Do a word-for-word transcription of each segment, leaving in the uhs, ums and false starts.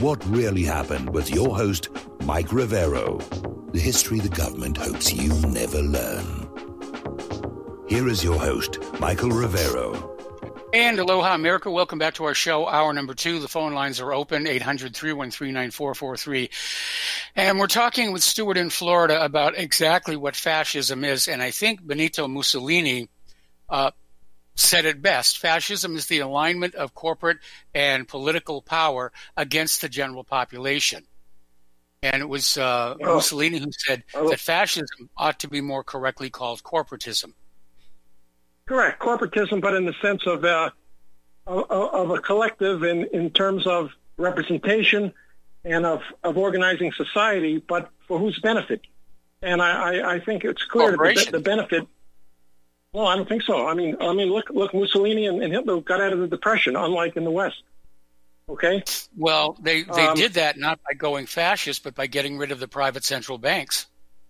what really happened with your host, Mike Rivero. The history the government hopes you never learn. Here is your host, Michael Rivero. And aloha, America. Welcome back to our show, hour number two. The phone lines are open, eight hundred, three one three, nine four four three. And we're talking with Stuart in Florida about exactly what fascism is. And I think Benito Mussolini uh, said it best. Fascism is the alignment of corporate and political power against the general population. And it was uh, oh. Mussolini who said oh. that fascism ought to be more correctly called corporatism. Correct, corporatism, but in the sense of uh, of, of a collective in, in terms of representation and of, of organizing society, but for whose benefit? And I, I, I think it's clear that the, the benefit. Well, I don't think so. I mean, I mean, look, look, Mussolini and, and Hitler got out of the Depression, unlike in the West. Okay. Well, they they um, did that not by going fascist, but by getting rid of the private central banks.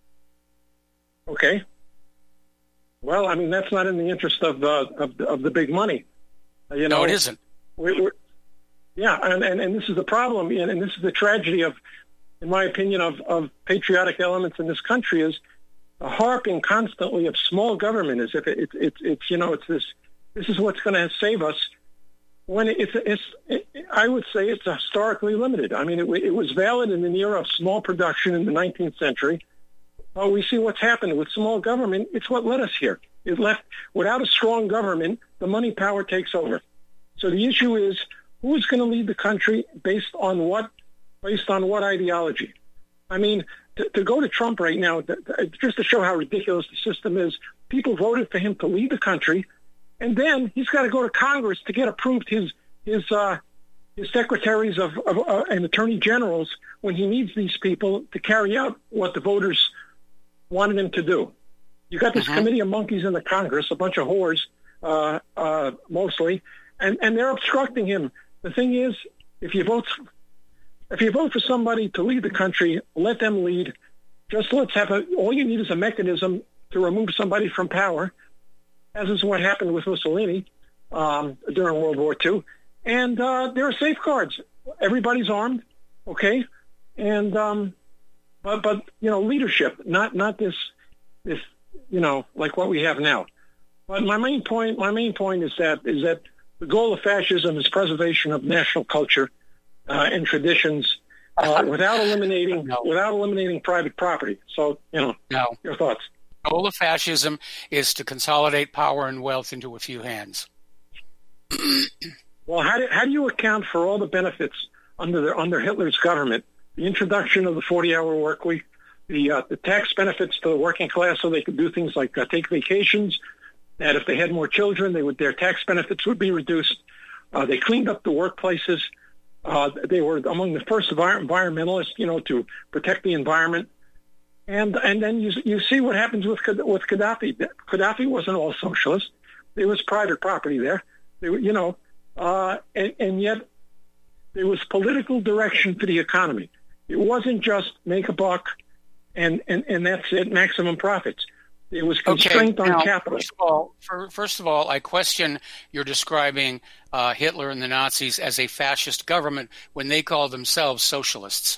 Okay. Well, I mean, that's not in the interest of the of, of the big money. Uh, you know, no, it isn't. We, we're, yeah, and, and, and this is the problem, and, and this is the tragedy of, in my opinion, of, of patriotic elements in this country is the harping constantly of small government as if it, it, it, it's, you know, it's this, this is what's going to save us, when it's, it's it, I would say it's historically limited. I mean, it, it was valid in the era of small production in the nineteenth century. Well, we see what's happened with small government. It's what led us here. It left, without a strong government, the money power takes over. So the issue is, who's going to lead the country based on what, based on what ideology? I mean, to, to go to Trump right now, just to show how ridiculous the system is, people voted for him to lead the country, and then he's got to go to Congress to get approved his his uh, his secretaries of, of uh, and attorney generals when he needs these people to carry out what the voters wanted him to do. You got this uh-huh. committee of monkeys in the Congress, a bunch of whores, uh, uh, mostly, and, and they're obstructing him. The thing is, if you vote, if you vote for somebody to lead the country, let them lead. Just let's have a. All you need is a mechanism to remove somebody from power, as is what happened with Mussolini um, during World War Two. And uh, there are safeguards. Everybody's armed, okay, and. Um, But, but you know, leadership, not not this, this, you know, like what we have now. But my main point, my main point is that is that the goal of fascism is preservation of national culture uh, and traditions, uh, without eliminating no. without eliminating private property. So, you know, no. your thoughts. The goal of fascism is to consolidate power and wealth into a few hands. Well, how do how do you account for all the benefits under the, under Hitler's government? The introduction of the forty-hour work week, the uh, the tax benefits to the working class, so they could do things like uh, take vacations. That if they had more children, they would their tax benefits would be reduced. Uh, they cleaned up the workplaces. Uh, they were among the first environmentalists, you know, to protect the environment. And and then you you see what happens with with Gaddafi. Gaddafi wasn't all socialist. There was private property there. They were, you know, uh, and, and yet there was political direction for the economy. It wasn't just make a buck and, and, and that's it, maximum profits. It was constraint okay, on now, capital. First of, all, for, first of all, I question you're describing uh, Hitler and the Nazis as a fascist government when they call themselves socialists.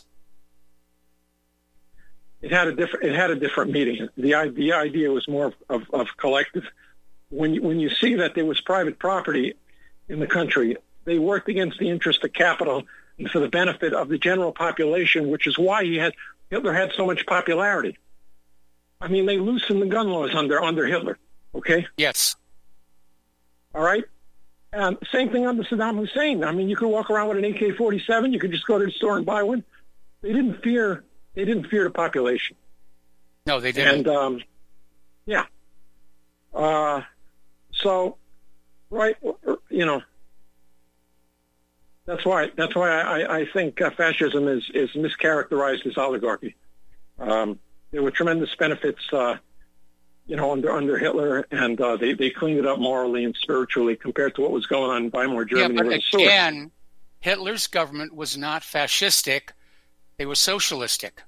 It had a different. It had a different meaning. the The idea was more of, of, of collective. When you, when you see that there was private property in the country, they worked against the interest of capital and for the benefit of the general population, which is why he had Hitler had so much popularity. I mean, they loosened the gun laws under under Hitler. Okay. Yes. All right. Um, same thing under Saddam Hussein. I mean, you could walk around with an A K forty-seven. You could just go to the store and buy one. They didn't fear. They didn't fear the population. No, they didn't. And um, yeah. Uh, so, right, you know. That's why. That's why I, I think uh, fascism is, is mischaracterized as oligarchy. Um, there were tremendous benefits, uh, you know, under under Hitler, and uh, they they cleaned it up morally and spiritually compared to what was going on in Weimar Germany. Yeah, but again, Hitler's government was not fascistic; they were socialistic.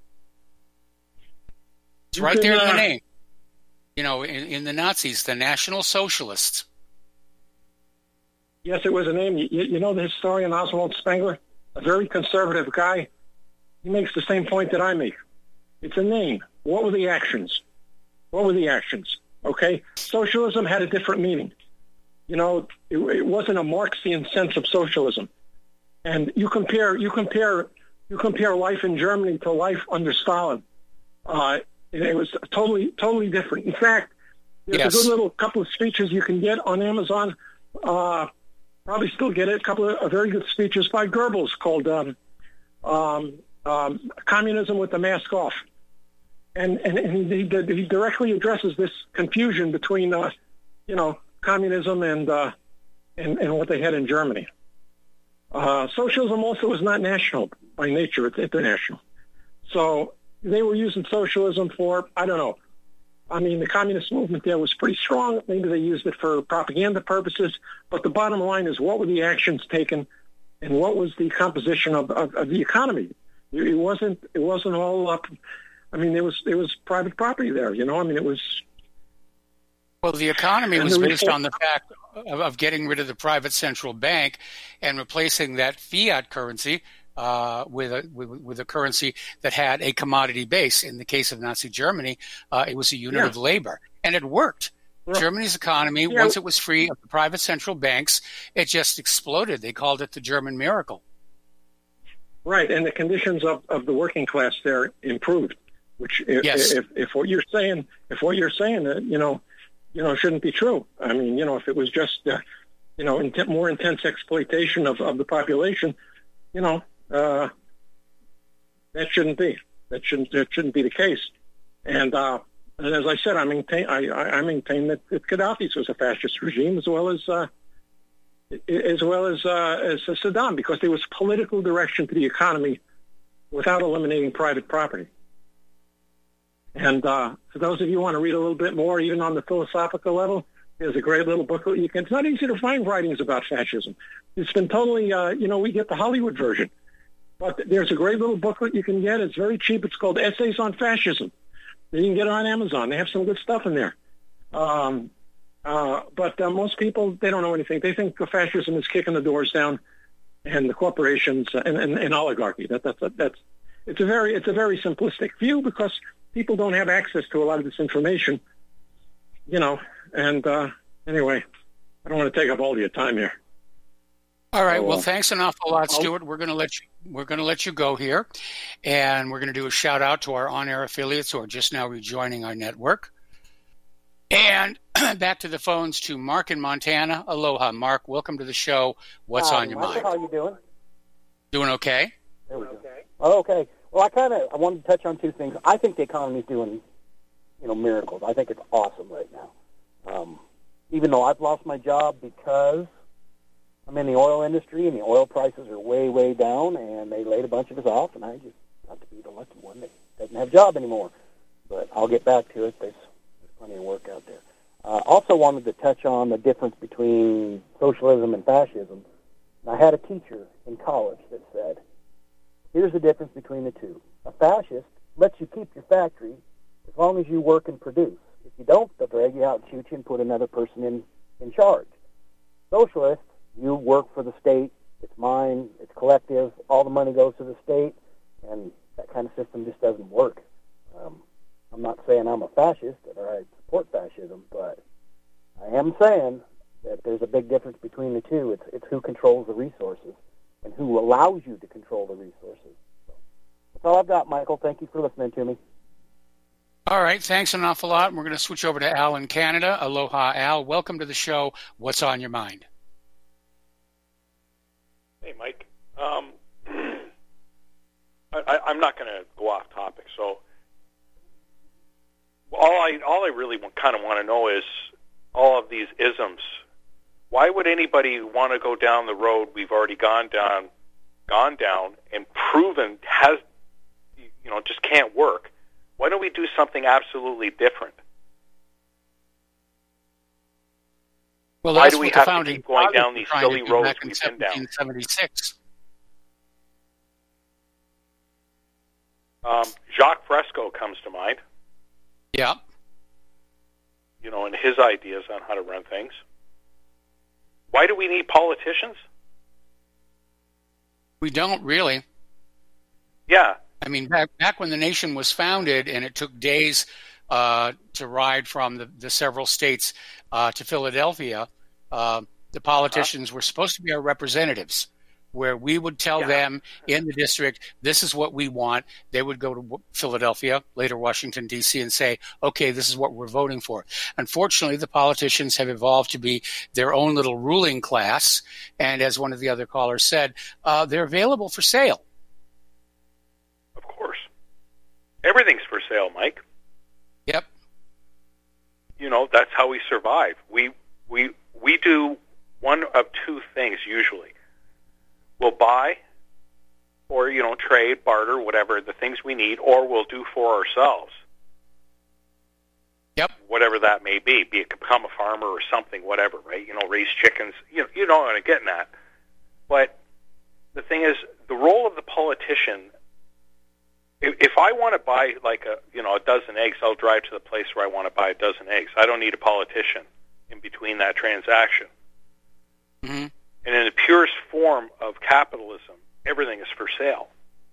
It's right there in the name. You know, in, in the Nazis, the National Socialists. Yes, it was a name. You, you know the historian Oswald Spengler? a very conservative guy, he makes the same point that I make. It's a name. What were the actions? What were the actions? Okay? Socialism had a different meaning. You know, it, it wasn't a Marxian sense of socialism. And you compare, you compare, you compare life in Germany to life under Stalin. Uh, it, it was totally, totally different. In fact, there's yes. a good little couple of speeches you can get on Amazon. Uh, probably still get it. A couple of uh, very good speeches by Goebbels called um, um, um, "Communism with the Mask Off," and and, and he, he, he directly addresses this confusion between, uh, you know, communism and uh, and and what they had in Germany. Uh, socialism also is not national by nature; it's international. So they were using socialism for, I don't know. I mean, the communist movement there was pretty strong. Maybe they used it for propaganda purposes. But the bottom line is, what were the actions taken, and what was the composition of, of, of the economy? It wasn't. It wasn't all up. I mean, there was there was private property there. You know, I mean, it was. Well, the economy was based on the fact of, of getting rid of the private central bank and replacing that fiat currency uh, with a with, with a currency that had a commodity base. In the case of Nazi Germany, uh, it was a unit yeah. of labor, and it worked. Yeah. Germany's economy, yeah. once it was free of the private central banks, it just exploded. They called it the German miracle. Right, and the conditions of, of the working class there improved. Which, if, yes. if, if what you're saying, if what you're saying, uh, you know. you know, shouldn't be true. I mean, you know, if it was just, uh, you know, intent, more intense exploitation of, of the population, you know, uh, that shouldn't be. That shouldn't that shouldn't be the case. And, uh, and as I said, I maintain I, I maintain that, that Gaddafi's was a fascist regime as well as uh, as well as uh, as Saddam, because there was political direction to the economy without eliminating private property. And uh, for those of you who want to read a little bit more, even on the philosophical level, there's a great little booklet. You can. It's not easy to find writings about fascism. It's been totally, uh, you know, we get the Hollywood version. But there's a great little booklet you can get. It's very cheap. It's called Essays on Fascism. You can get it on Amazon. They have some good stuff in there. Um, uh, but uh, most people, they don't know anything. They think fascism is kicking the doors down, and the corporations and, and, and oligarchy. That, that's that's it's a very it's a very simplistic view, because people don't have access to a lot of this information, you know. And uh, anyway, I don't want to take up all of your time here. All right. Well, thanks an awful lot, Stuart. We're going to let you. We're going to let you go here, and we're going to do a shout out to our on-air affiliates who are just now rejoining our network. And back to the phones to Mark in Montana. Aloha, Mark. Welcome to the show. What's Hi, on your Michael, mind? How are you doing? Doing okay. There we go. Okay. Oh, okay. Well, I kind of I wanted to touch on two things. I think the economy is doing, you know, miracles. I think it's awesome right now. Um, even though I've lost my job because I'm in the oil industry and the oil prices are way, way down, and they laid a bunch of us off, and I just got to be the lucky one that doesn't have a job anymore. But I'll get back to it. There's, there's plenty of work out there. Uh, also wanted to touch on the difference between socialism and fascism. And I had a teacher in college that said, here's the difference between the two. A fascist lets you keep your factory as long as you work and produce. If you don't, they'll drag you out and shoot you and put another person in, in charge. Socialist, you work for the state. It's mine. It's collective. All the money goes to the state, and that kind of system just doesn't work. Um, I'm not saying I'm a fascist or I support fascism, but I am saying that there's a big difference between the two. It's it's who controls the resources and who allows you to control the resources. So that's all I've got, Michael. Thank you for listening to me. All right. Thanks an awful lot. We're going to switch over to Al in Canada. Aloha, Al. Welcome to the show. What's on your mind? Hey, Mike. Um, I, I'm not going to go off topic. So all I all I really kind of want to know is all of these isms. Why would anybody want to go down the road we've already gone down, gone down, and proven has, you know, just can't work? Why don't we do something absolutely different? Well, Why that's do we what have the founding to keep going down these silly roads we've been down? seventeen seventy-six. Um, Jacques Fresco comes to mind. Yeah. You know, and his ideas on how to run things. Why do we need politicians? We don't really. Yeah. I mean, back, back when the nation was founded and it took days uh, to ride from the, the several states uh, to Philadelphia, uh, the politicians uh-huh. were supposed to be our representatives, where we would tell yeah. them in the district, this is what we want. They would go to Philadelphia, later Washington, D C, and say, okay, this is what we're voting for. Unfortunately, the politicians have evolved to be their own little ruling class. And as one of the other callers said, uh, they're available for sale. Of course. Everything's for sale, Mike. Yep. You know, that's how we survive. We we we do one of two things usually. We'll buy or, you know, trade, barter, whatever, the things we need, or we'll do for ourselves. Yep. Whatever that may be, be it become a farmer or something, whatever, right? You know, raise chickens. You know, you know what I'm getting at. But the thing is, the role of the politician, if, if I want to buy, like, a you know, a dozen eggs, I'll drive to the place where I want to buy a dozen eggs. I don't need a politician in between that transaction. Mm-hmm. And in the purest form of capitalism, everything is for sale.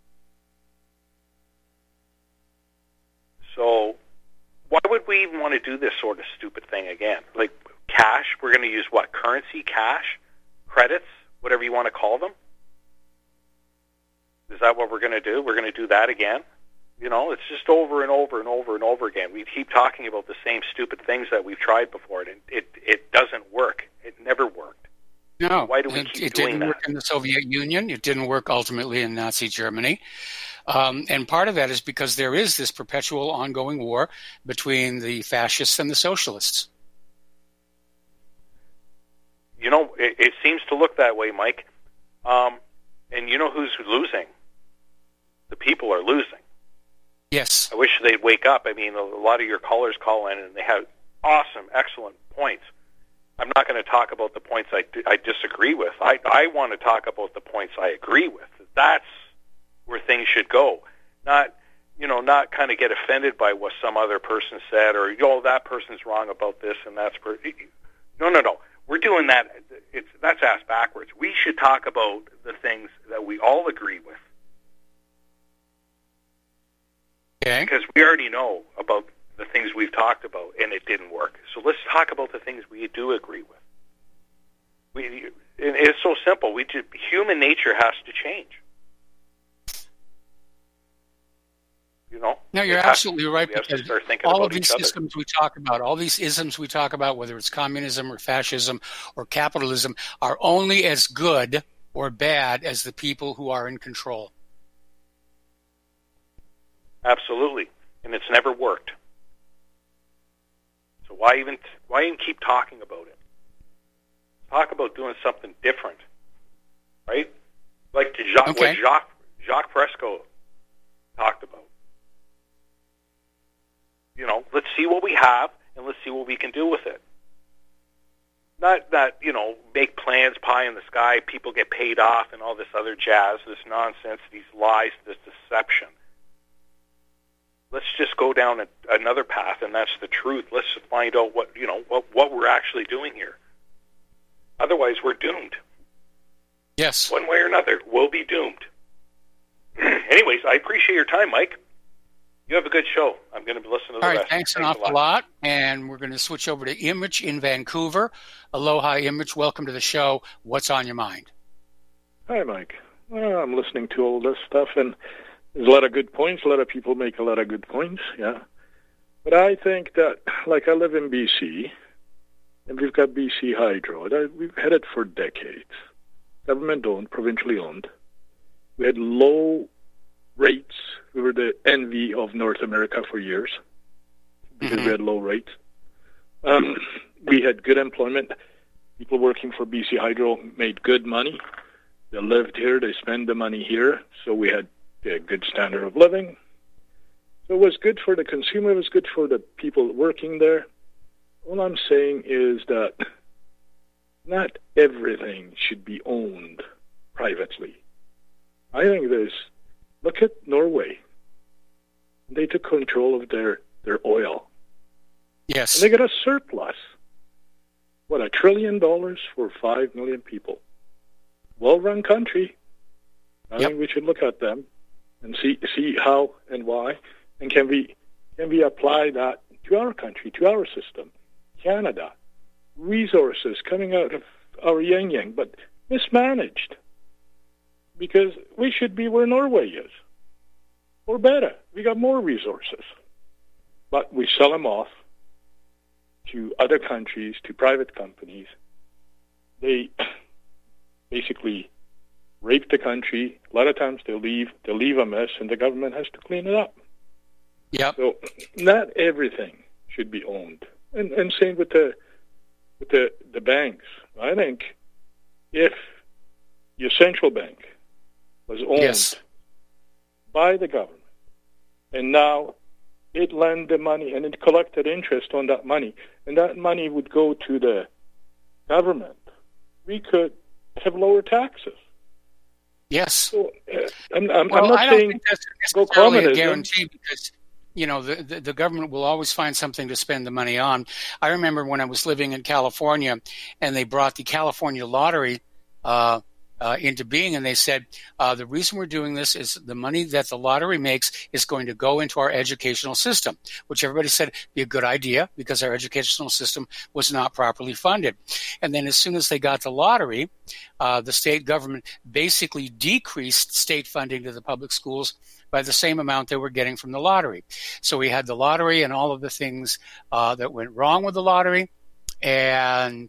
So why would we even want to do this sort of stupid thing again? Like cash, we're going to use what? Currency, cash, credits, whatever you want to call them? Is that what we're going to do? We're going to do that again? You know, it's just over and over and over and over again. We keep talking about the same stupid things that we've tried before, and it, it doesn't work. It never worked. No, why do we it, keep it doing didn't that? work in the Soviet Union. It didn't work ultimately in Nazi Germany. Um, and part of that is because there is this perpetual ongoing war between the fascists and the socialists. You know, it, it seems to look that way, Mike. Um, and you know who's losing? The people are losing. Yes. I wish they'd wake up. I mean, a lot of your callers call in and they have awesome, excellent points. I'm not going to talk about the points I, I disagree with. I, I want to talk about the points I agree with. That's where things should go. Not, you know, not kind of get offended by what some other person said or, oh, that person's wrong about this and that's... Per- no, no, no. We're doing that. It's, that's ass backwards. We should talk about the things that we all agree with. Okay. Because we already know about the things we've talked about, and it didn't work. So let's talk about the things we do agree with. We, it's so simple. We just, human nature has to change. You know? No, you're absolutely right. We have to start thinking all about of these each systems other. we talk about, all these isms we talk about, whether it's communism or fascism or capitalism, are only as good or bad as the people who are in control. Absolutely. And it's never worked. So why even why even keep talking about it? Talk about doing something different, right? Like Jacques, okay. what Jacques, Jacques Fresco talked about. You know, let's see what we have, and let's see what we can do with it. Not that, you know, make plans, pie in the sky, people get paid off, and all this other jazz, this nonsense, these lies, this deception. Let's just go down a, another path, and that's the truth. Let's find out what you know what what we're actually doing here. Otherwise, we're doomed. Yes, one way or another, we'll be doomed. Anyways, I appreciate your time, Mike. You have a good show. I'm going to listen to the All right, rest. thanks, thanks an awful lot. lot. And we're going to switch over to Image in Vancouver. Aloha, Image. Welcome to the show. What's on your mind? Hi, Mike. Well, I'm listening to all this stuff, and there's a lot of good points. A lot of people make a lot of good points, yeah. But I think that, like, I live in B C, and we've got B C Hydro. We've had it for decades. Government-owned, provincially owned. We had low rates. We were the envy of North America for years because mm-hmm. we had low rates. Um, we had good employment. People working for B C Hydro made good money. They lived here. They spent the money here. So we had a good standard of living. So it was good for the consumer. It was good for the people working there. All I'm saying is that not everything should be owned privately. I think there's, look at Norway. They took control of their, their oil. Yes. And they got a surplus. What, a trillion dollars for five million people. Well-run country. I Yep. think we should look at them and see see how and why, and can we can we apply that to our country, to our system, Canada. Resources coming out of our yin yang, but mismanaged, because we should be where Norway is, or better. We got more resources, but we sell them off to other countries, to private companies. They basically rape the country. A lot of times they leave, they leave a mess, and the government has to clean it up. Yep. So not everything should be owned, and and same with the with the the banks. I think if your central bank was owned Yes. by the government, and now it lent the money and it collected interest on that money, and that money would go to the government, we could have lower taxes. Yes. So uh, I'm, I'm, Well, I'm not I don't saying think that's go necessarily a communism. guarantee, because you know the, the the government will always find something to spend the money on. I remember when I was living in California, and they brought the California lottery uh, uh, into being, and they said uh, the reason we're doing this is the money that the lottery makes is going to go into our educational system, which everybody said be a good idea because our educational system was not properly funded. And then as soon as they got the lottery, uh, the state government basically decreased state funding to the public schools by the same amount they were getting from the lottery. So we had the lottery and all of the things uh, that went wrong with the lottery, and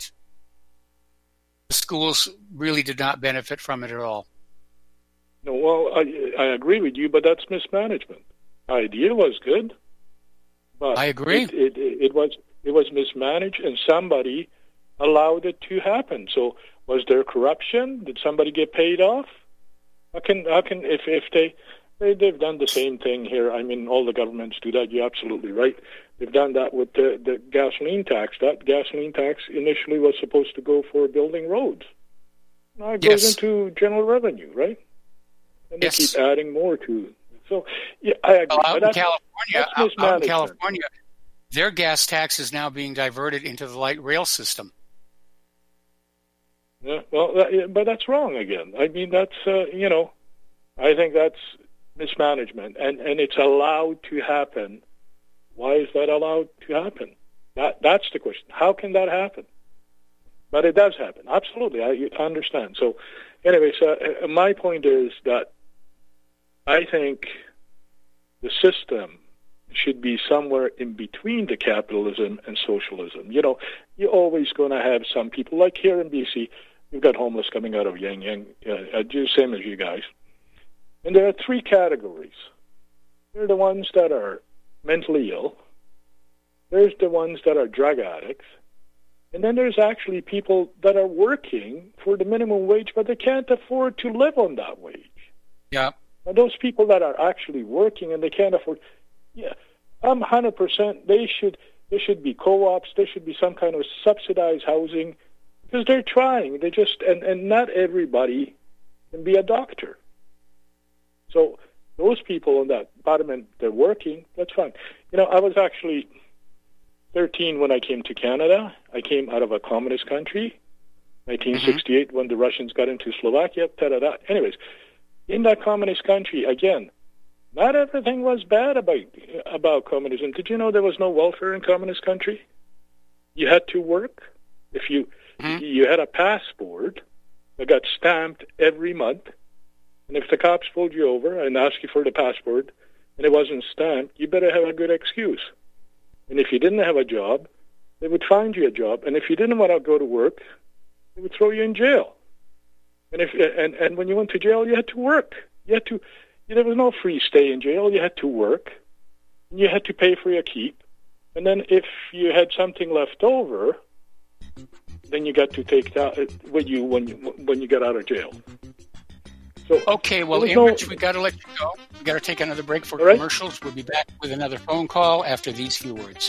the schools really did not benefit from it at all. No, well, I, I agree with you, but that's mismanagement. Idea was good, but I agree. It, it, it was it was mismanaged, and somebody allowed it to happen. So, was there corruption? Did somebody get paid off? How can how can if if they They, they've done the same thing here. I mean, all the governments do that. You're absolutely right. They've done that with the, the gasoline tax. That gasoline tax initially was supposed to go for building roads. Now it goes Yes. into general revenue, right? And they Yes. keep adding more to it. So, yeah, I agree. Well, out But in that's- California, that's out, out in mismanagement. California, their gas tax is now being diverted into the light rail system. Yeah, well, that, yeah, but that's wrong again. I mean, that's, uh, you know, I think that's mismanagement, and, and it's allowed to happen. Why is that allowed to happen? That That's the question. How can that happen? But it does happen. Absolutely. I you understand. So, anyway, so uh, my point is that I think the system should be somewhere in between the capitalism and socialism. You know, you're always going to have some people, like here in B C, you've got homeless coming out of Yang Yang, uh, uh, same as you guys. And there are three categories. There are the ones that are mentally ill. There's the ones that are drug addicts. And then there's actually people that are working for the minimum wage, but they can't afford to live on that wage. Yeah. Now, those people that are actually working and they can't afford, yeah, I'm one hundred percent, they should, there should be co-ops, there should be some kind of subsidized housing, because they're trying. They just, and, and not everybody can be a doctor. So those people on that bottom end, they're working, that's fine. You know, I was actually thirteen when I came to Canada. I came out of a communist country, nineteen sixty-eight, mm-hmm. when the Russians got into Slovakia, da-da-da. Anyways, in that communist country, again, not everything was bad about about communism. Did you know there was no welfare in communist country? You had to work. If you mm-hmm. you had a passport that got stamped every month, and if the cops pulled you over and asked you for the passport and it wasn't stamped, you better have a good excuse. And if you didn't have a job, they would find you a job. And if you didn't want to go to work, they would throw you in jail. And if and, and when you went to jail, you had to work. You had to. There was no free stay in jail. You had to work. And you had to pay for your keep. And then if you had something left over, then you got to take that with you when you when you got out of jail. So, okay, well, Enrich, no... we got to let you go. We got to take another break for right. commercials. We'll be back with another phone call after these few words.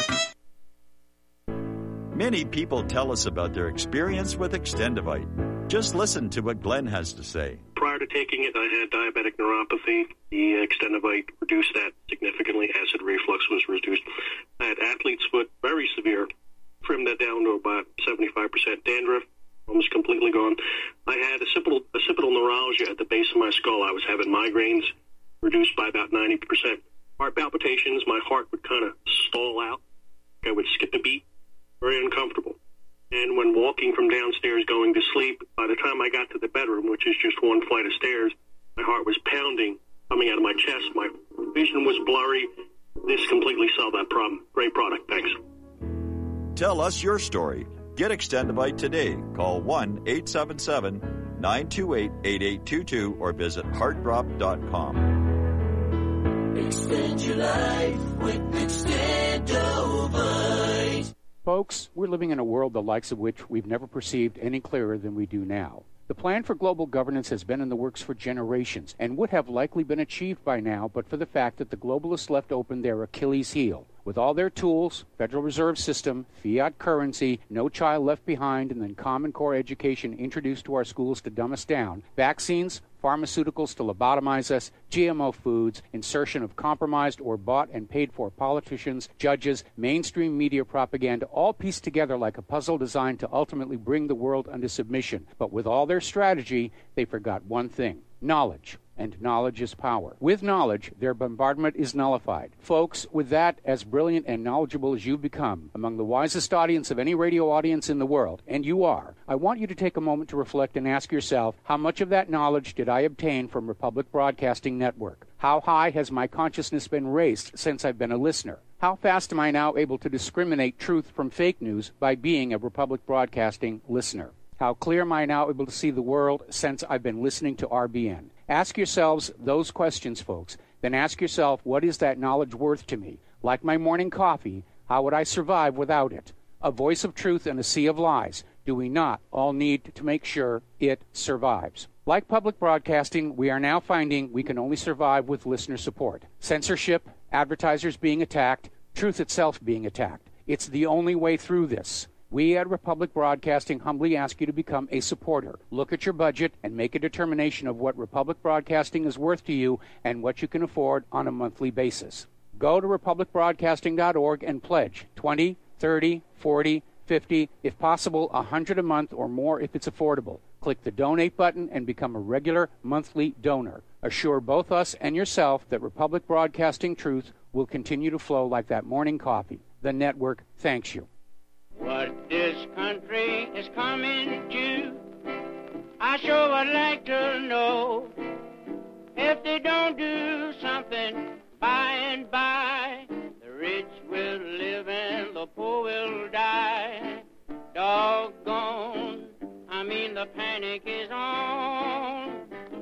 Many people tell us about their experience with Extendivite. Just listen to what Glenn has to say. Prior to taking it, I had diabetic neuropathy. The Extendivite reduced that significantly. Acid reflux was reduced. I had athlete's foot, very severe. Trimmed that down to about seventy-five percent. Dandruff, almost completely gone. I had occipital, occipital neuralgia at the base of my skull. I was having migraines, reduced by about ninety percent. Heart palpitations, my heart would kind of stall out. I would skip a beat. Very uncomfortable. And when walking from downstairs going to sleep, by the time I got to the bedroom, which is just one flight of stairs, my heart was pounding, coming out of my chest. My vision was blurry. This completely solved that problem. Great product. Thanks. Tell us your story. Get Extendivite today. Call one eight seven seven, nine two eight, eight eight two two or visit heart drop dot com. Extend your life with Extendivite. Folks, we're living in a world the likes of which we've never perceived any clearer than we do now. The plan for global governance has been in the works for generations and would have likely been achieved by now but for the fact that the globalists left open their Achilles heel. With all their tools, Federal Reserve System, fiat currency, no child left behind, and then Common Core education introduced to our schools to dumb us down, vaccines, pharmaceuticals to lobotomize us, G M O foods, insertion of compromised or bought and paid for politicians, judges, mainstream media propaganda, all pieced together like a puzzle designed to ultimately bring the world under submission. But with all their strategy, they forgot one thing: knowledge. And knowledge is power. With knowledge, their bombardment is nullified. Folks, with that, as brilliant and knowledgeable as you've become, among the wisest audience of any radio audience in the world, and you are, I want you to take a moment to reflect and ask yourself, how much of that knowledge did I obtain from Republic Broadcasting Network? How high has my consciousness been raised since I've been a listener? How fast am I now able to discriminate truth from fake news by being a Republic Broadcasting listener? How clear am I now able to see the world since I've been listening to R B N? Ask yourselves those questions, folks. Then ask yourself, what is that knowledge worth to me? Like my morning coffee, how would I survive without it? A voice of truth in a sea of lies. Do we not all need to make sure it survives? Like public broadcasting, we are now finding we can only survive with listener support. Censorship, advertisers being attacked, truth itself being attacked. It's the only way through this. We at Republic Broadcasting humbly ask you to become a supporter. Look at your budget and make a determination of what Republic Broadcasting is worth to you and what you can afford on a monthly basis. Go to republic broadcasting dot org and pledge twenty, thirty, forty, fifty, if possible one hundred a month or more if it's affordable. Click the donate button and become a regular monthly donor. Assure both us and yourself that Republic Broadcasting truth will continue to flow like that morning coffee. The network thanks you. What this country is coming to, I sure would like to know. If they don't do something by and by, the rich will live and the poor will die. Doggone, I mean the panic is on.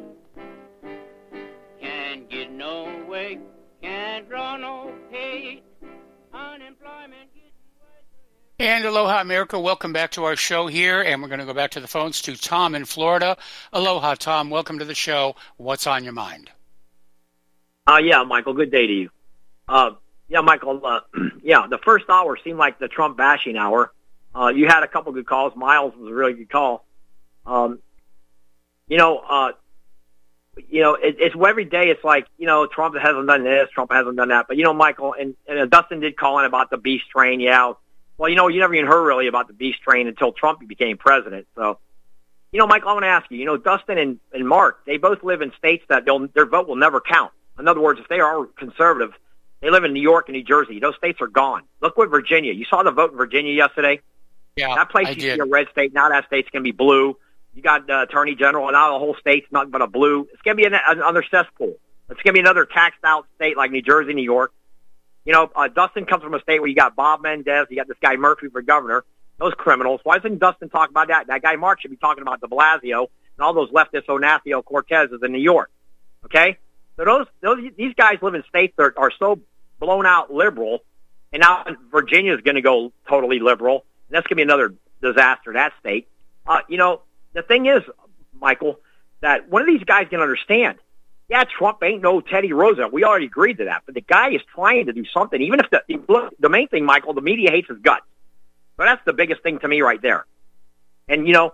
Can't get no way, can't draw no pay, unemployment. And aloha, America. Welcome back to our show here. And we're going to go back to the phones to Tom in Florida. Aloha, Tom. Welcome to the show. What's on your mind? Uh, yeah, Michael. Good day to you. Uh, yeah, Michael. Uh, yeah, the first hour seemed like the Trump bashing hour. Uh, you had a couple good calls. Miles was a really good call. Um, you know, uh, you know, it, it's every day. It's like, you know, Trump hasn't done this, Trump hasn't done that. But you know, Michael, and, and Dustin did call in about the beast train. Yeah. Well, you know, you never even heard really about the beast train until Trump became president. So, you know, Michael, I want to ask you, you know, Dustin and, and Mark, they both live in states that they'll, their vote will never count. In other words, if they are conservative, they live in New York and New Jersey. Those states are gone. Look what Virginia. You saw the vote in Virginia yesterday? Yeah, that place I used did. to be a red state. Now that state's going to be blue. You got the Attorney General, and now the whole state's nothing but a blue. It's going to be an, another cesspool. It's going to be another taxed-out state like New Jersey, New York. You know, uh, Dustin comes from a state where you got Bob Mendez, you got this guy Murphy for governor, those criminals. Why doesn't Dustin talk about that? That guy Mark should be talking about de Blasio and all those leftists, Onasio, Cortezes in New York. Okay? So those, those these guys live in states that are so blown out liberal, and now Virginia is going to go totally liberal, and that's going to be another disaster, that state. Uh, you know, the thing is, Michael, that one of these guys can understand. Yeah, Trump ain't no Teddy Roosevelt. We already agreed to that. But the guy is trying to do something. Even if the look, the main thing, Michael, the media hates his guts. So that's the biggest thing to me right there. And, you know,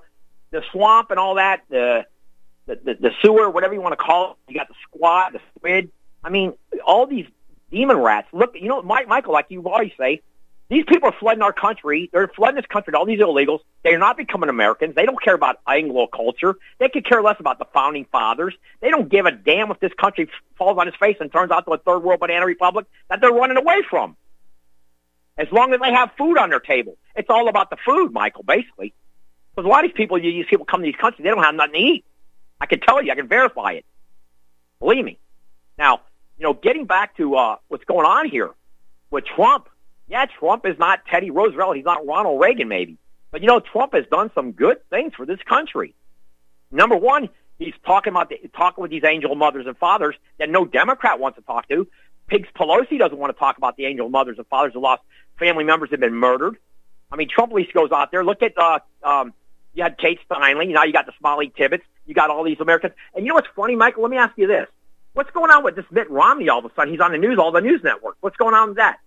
the swamp and all that, the, the, the, the sewer, whatever you want to call it. You got the squat, the squid. I mean, all these demon rats. Look, you know, Mike, Michael, like you always say, these people are flooding our country. They're flooding this country with all these illegals. They're not becoming Americans. They don't care about Anglo culture. They could care less about the founding fathers. They don't give a damn if this country falls on its face and turns out to a third world banana republic that they're running away from. As long as they have food on their table. It's all about the food, Michael, basically. Because a lot of these people, you, you see people come to these countries, they don't have nothing to eat. I can tell you. I can verify it. Believe me. Now, you know, getting back to uh, what's going on here with Trump, yeah, Trump is not Teddy Roosevelt. He's not Ronald Reagan, maybe. But, you know, Trump has done some good things for this country. Number one, he's talking about the, talking with these angel mothers and fathers that no Democrat wants to talk to. Pigs Pelosi doesn't want to talk about the angel mothers and fathers who lost family members that have been murdered. I mean, Trump at least goes out there. Look at, uh, um, you had Kate Steinle. Now you got the Smiley Tibbetts. You got all these Americans. And you know what's funny, Michael? Let me ask you this. What's going on with this Mitt Romney all of a sudden? He's on the news, all the news networks. What's going on with that?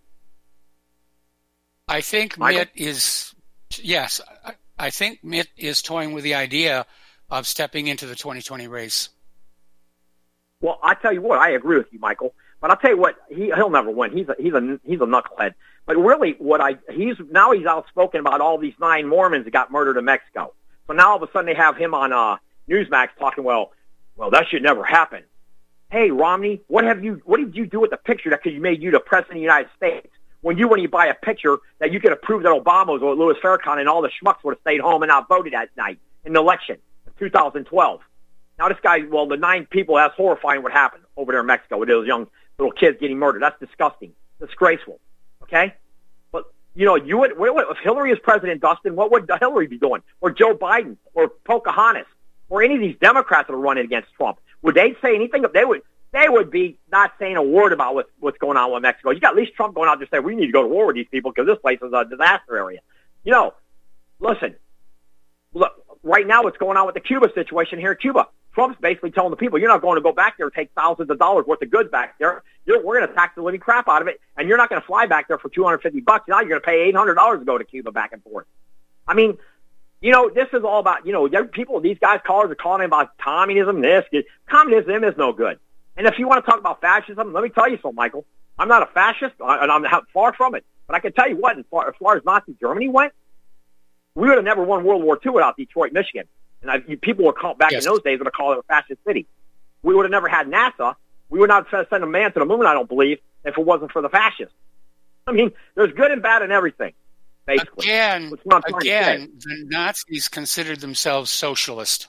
I think Michael? Mitt is, yes, I, I think Mitt is toying with the idea of stepping into the twenty twenty race. Well, I tell you what, I agree with you, Michael. But I'll tell you what, he, he'll never win. He's a, he's a, he's a knucklehead. But really, what I, he's, now he's outspoken about all these nine Mormons that got murdered in Mexico. So now all of a sudden they have him on, uh, Newsmax talking, well, well, that should never happen. Hey, Romney, what have you, what did you do with the picture that could made you the president of the United States? When you, when you buy a picture that you could have proved that Obama was or Louis Farrakhan and all the schmucks would have stayed home and not voted that night in the election in two thousand twelve. Now this guy, well, the nine people, that's horrifying what happened over there in Mexico with those young little kids getting murdered. That's disgusting. Disgraceful. Okay? But, you know, you would, if Hillary is president, Dustin, what would Hillary be doing? Or Joe Biden? Or Pocahontas? Or any of these Democrats that are running against Trump? Would they say anything? They would They would be not saying a word about what, what's going on with Mexico. You got at least Trump going out there saying, we need to go to war with these people because this place is a disaster area. You know, listen, look, right now what's going on with the Cuba situation here in Cuba, Trump's basically telling the people, you're not going to go back there and take thousands of dollars worth of goods back there. You're, we're going to tax the living crap out of it, and you're not going to fly back there for two hundred fifty bucks. Now you're going to pay eight hundred dollars to go to Cuba back and forth. I mean, you know, this is all about, you know, people, these guys callers are calling about communism, this. Communism is no good. And if you want to talk about fascism, let me tell you something, Michael. I'm not a fascist, and I'm far from it. But I can tell you what, as far as, far as Nazi Germany went, we would have never won World War Two without Detroit, Michigan. And I, people were called back yes. in those days would have called it a fascist city. We would have never had NASA. We would not have sent a man to the moon, I don't believe, if it wasn't for the fascists. I mean, there's good and bad in everything, basically. Again, again the Nazis considered themselves socialist.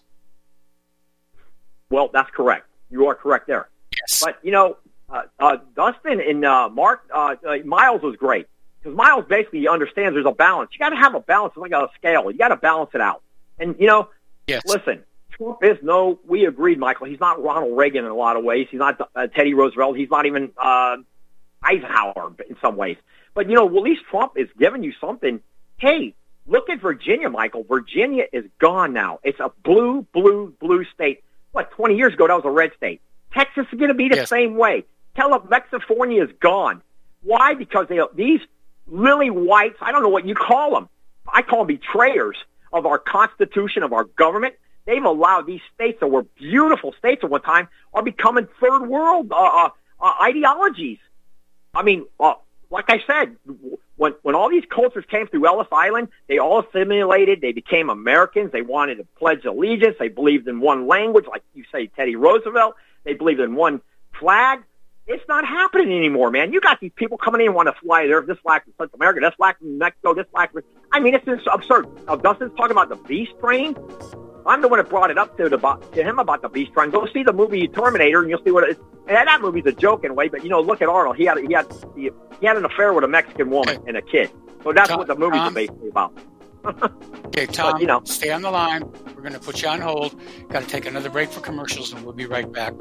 Well, that's correct. You are correct there. Yes. But, you know, uh, uh, Dustin and uh, Mark, uh, uh, Miles was great. Because Miles basically understands there's a balance. You got to have a balance. It's like a scale. You got to balance it out. And, you know, yes. listen, Trump is no, we agreed, Michael, he's not Ronald Reagan in a lot of ways. He's not uh, Teddy Roosevelt. He's not even uh, Eisenhower in some ways. But, you know, well, at least Trump is giving you something. Hey, look at Virginia, Michael. Virginia is gone now. It's a blue, blue, blue state. What, twenty years ago, that was a red state. Texas is going to be the yes. same way. California is gone. Why? Because they these lily whites, I don't know what you call them. I call them betrayers of our Constitution, of our government. They've allowed these states that were beautiful states at one time are becoming third world uh, uh, uh, ideologies. I mean, uh, like I said, when when all these cultures came through Ellis Island, they all assimilated. They became Americans. They wanted to pledge allegiance. They believed in one language, like you say, Teddy Roosevelt. They believed in one flag. It's not happening anymore, man. You got these people coming in and want to fly there. This flag from Central America, this flag from Mexico, this flag from... I mean, it's just absurd. Now, Dustin's talking about the beast train. I'm the one that brought it up to, the, to him about the beast train. Go see the movie Terminator, and you'll see what it is. And that movie's a joke in a way, but, you know, look at Arnold. He had he had, he, he had an affair with a Mexican woman and a kid. So that's Tom, what the movies Tom, are basically about. Okay, Tom, but, you know, stay on the line. We're going to put you on hold. Got to take another break for commercials, and we'll be right back.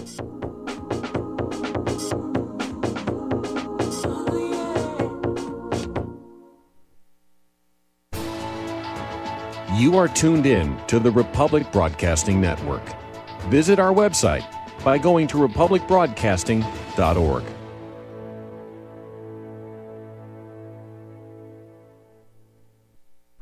You are tuned in to the Republic Broadcasting Network. Visit our website by going to republic broadcasting dot org.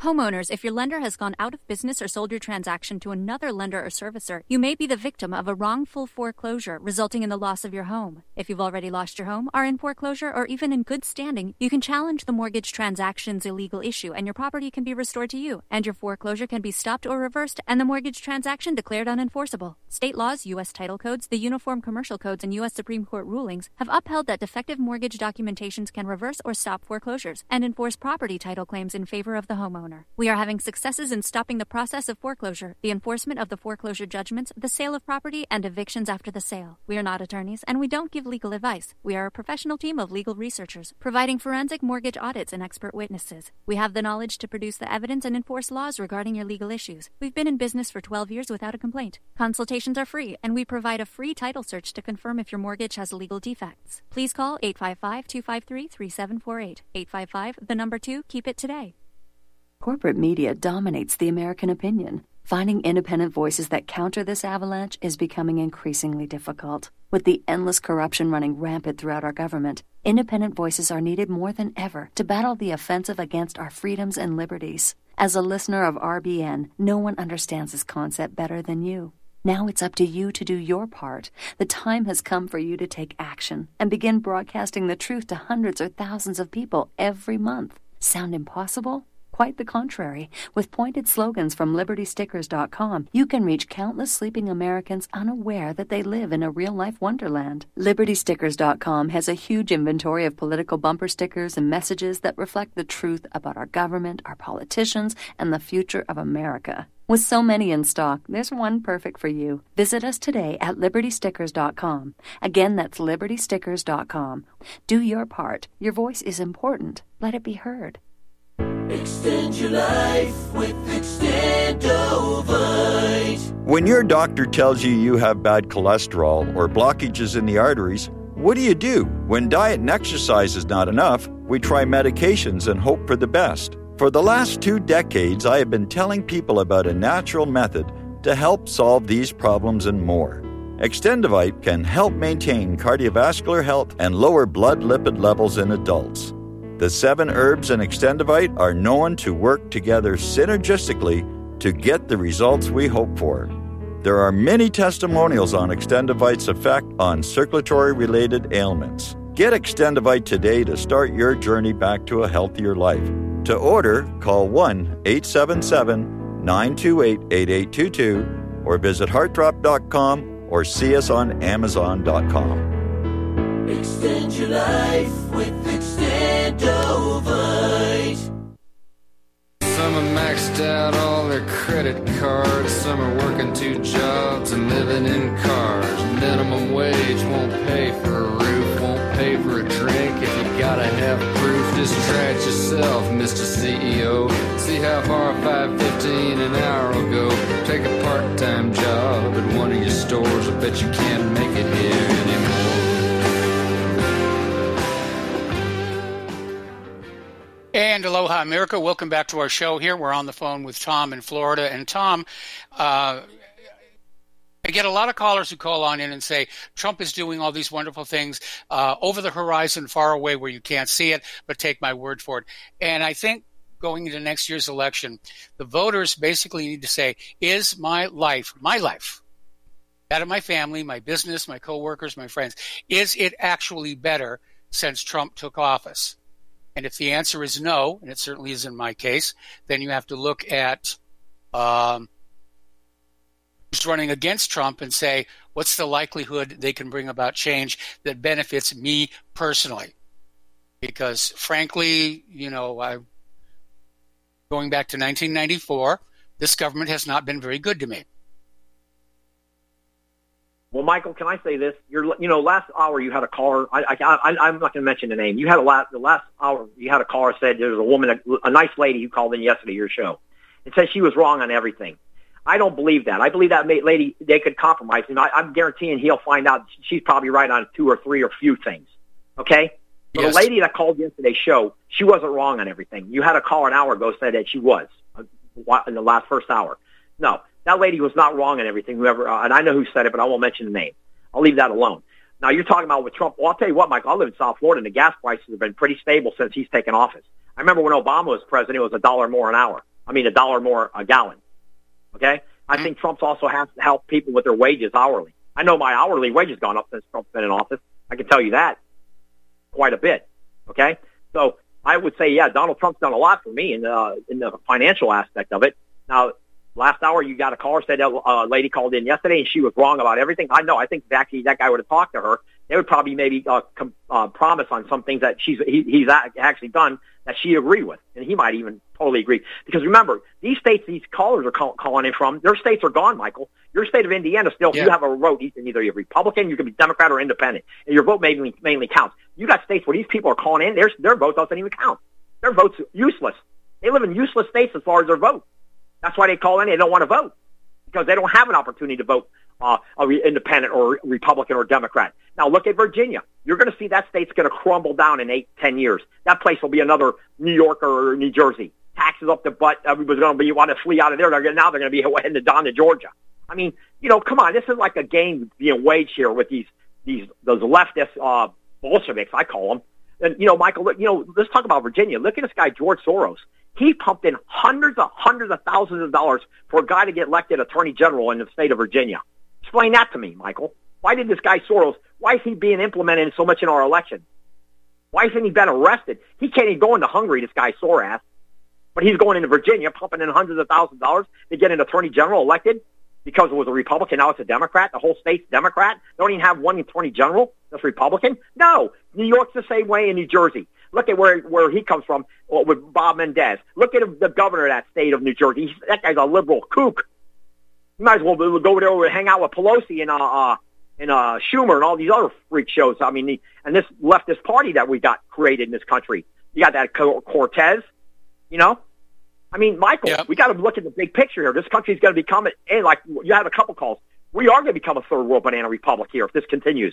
Homeowners, if your lender has gone out of business or sold your transaction to another lender or servicer, you may be the victim of a wrongful foreclosure, resulting in the loss of your home. If you've already lost your home, are in foreclosure, or even in good standing, you can challenge the mortgage transaction's illegal issue, and your property can be restored to you, and your foreclosure can be stopped or reversed, and the mortgage transaction declared unenforceable. State laws, U S title codes, the Uniform Commercial Codes, and U S Supreme Court rulings have upheld that defective mortgage documentations can reverse or stop foreclosures and enforce property title claims in favor of the homeowner. We are having successes in stopping the process of foreclosure, the enforcement of the foreclosure judgments, the sale of property, and evictions after the sale. We are not attorneys, and we don't give legal advice. We are a professional team of legal researchers, providing forensic mortgage audits and expert witnesses. We have the knowledge to produce the evidence and enforce laws regarding your legal issues. We've been in business for twelve years without a complaint. Consultations are free, and we provide a free title search to confirm if your mortgage has legal defects. Please call eight five five, two five three, three seven four eight. eight five five, the number two, keep it today. Corporate media dominates the American opinion. Finding independent voices that counter this avalanche is becoming increasingly difficult. With the endless corruption running rampant throughout our government, independent voices are needed more than ever to battle the offensive against our freedoms and liberties. As a listener of R B N, no one understands this concept better than you. Now it's up to you to do your part. The time has come for you to take action and begin broadcasting the truth to hundreds or thousands of people every month. Sound impossible? Quite the contrary. With pointed slogans from Liberty Stickers dot com, you can reach countless sleeping Americans unaware that they live in a real-life wonderland. Liberty Stickers dot com has a huge inventory of political bumper stickers and messages that reflect the truth about our government, our politicians, and the future of America. With so many in stock, there's one perfect for you. Visit us today at Liberty Stickers dot com. Again, that's Liberty Stickers dot com. Do your part. Your voice is important. Let it be heard. Extend your life with Extendovite. When your doctor tells you you have bad cholesterol or blockages in the arteries, what do you do? When diet and exercise is not enough, we try medications and hope for the best. For the last two decades, I have been telling people about a natural method to help solve these problems and more. Extendovite can help maintain cardiovascular health and lower blood lipid levels in adults. The seven herbs in Extendovite are known to work together synergistically to get the results we hope for. There are many testimonials on Extendovite's effect on circulatory-related ailments. Get Extendovite today to start your journey back to a healthier life. To order, call one eight seven seven, nine two eight, eight eight two two or visit heart drop dot com or see us on amazon dot com. Extend your life with Extendovite. Some are maxed out all their credit cards. Some are working two jobs and living in cars. Minimum wage won't pay for a roof, won't pay for a drink. If you gotta have proof, just try it yourself, Mister C E O. See how far five fifteen an hour will go. Take a part-time job at one of your stores. I bet you can't make it here anymore. And aloha, America. Welcome back to our show here. We're on the phone with Tom in Florida. And Tom, uh, I get a lot of callers who call on in and say, Trump is doing all these wonderful things uh, over the horizon, far away where you can't see it, but take my word for it. And I think going into next year's election, the voters basically need to say, is my life, my life, that of my family, my business, my coworkers, my friends, is it actually better since Trump took office? And if the answer is no, and it certainly is in my case, then you have to look at um, who's running against Trump and say, what's the likelihood they can bring about change that benefits me personally? Because frankly, you know, I, going back to nineteen ninety-four, this government has not been very good to me. Well, Michael, can I say this? You're, you know, last hour you had a caller. I, I, I, I'm not going to mention the name. You had a last, the last hour you had a caller said there was a woman, a, a nice lady who called in yesterday to your show, and said she was wrong on everything. I don't believe that. I believe that lady, they could compromise. And I, I'm guaranteeing he'll find out she's probably right on two or three or few things. Okay? But yes. The lady that called yesterday's show, she wasn't wrong on everything. You had a caller an hour ago said that she was in the last first hour. No. That lady was not wrong on everything, whoever, uh, and I know who said it, but I won't mention the name. I'll leave that alone. Now, you're talking about with Trump. Well, I'll tell you what, Michael, I live in South Florida, and the gas prices have been pretty stable since he's taken office. I remember when Obama was president, it was a dollar more an hour. I mean, a dollar more a gallon. Okay? I mm-hmm. think Trump's also has to help people with their wages hourly. I know my hourly wage has gone up since Trump's been in office. I can tell you that quite a bit. Okay? So I would say, yeah, Donald Trump's done a lot for me in the, in the financial aspect of it. Now, last hour you got a caller, said a uh, lady called in yesterday and she was wrong about everything. I know. I think actually that guy would have talked to her. They would probably maybe uh, com- uh, promise on some things that she's he, he's actually done that she agreed with, and he might even totally agree. Because remember, these states these callers are call- calling in from, their states are gone, Michael. Your state of Indiana still, yeah. you have a vote. You can either be Republican, you can be Democrat or Independent, and your vote mainly mainly counts. You got states where these people are calling in, their their vote doesn't even count. Their vote's useless. They live in useless states as far as their vote. That's why they call in. They don't want to vote because they don't have an opportunity to vote uh, a re- independent or Republican or Democrat. Now look at Virginia. You're going to see that state's going to crumble down in eight, ten years. That place will be another New York or New Jersey. Taxes up the butt. Everybody's going to be want to flee out of there. They're gonna, now they're going to be heading down to Georgia. I mean, you know, come on. This is like a game being waged here with these these those leftist uh, Bolsheviks, I call them. And you know, Michael, you know, let's talk about Virginia. Look at this guy, George Soros. He pumped in hundreds of hundreds of thousands of dollars for a guy to get elected attorney general in the state of Virginia. Explain that to me, Michael. Why did this guy Soros, why is he being implemented so much in our election? Why hasn't he been arrested? He can't even go into Hungary, this guy Soros, but he's going into Virginia, pumping in hundreds of thousands of dollars to get an attorney general elected because it was a Republican, now it's a Democrat. The whole state's Democrat. They don't even have one attorney general that's Republican. No. New York's the same way in New Jersey. Look at where where he comes from with Bob Mendez. Look at the governor of that state of New Jersey. He's, that guy's a liberal kook. You might as well go over there and hang out with Pelosi and uh, uh and uh Schumer and all these other freak shows. I mean, the, and this leftist party that we got created in this country. You got that Cortez, you know. I mean, Michael, yep. we got to look at the big picture here. This country's going to become, and like you had a couple calls, we are going to become a third world banana republic here if this continues.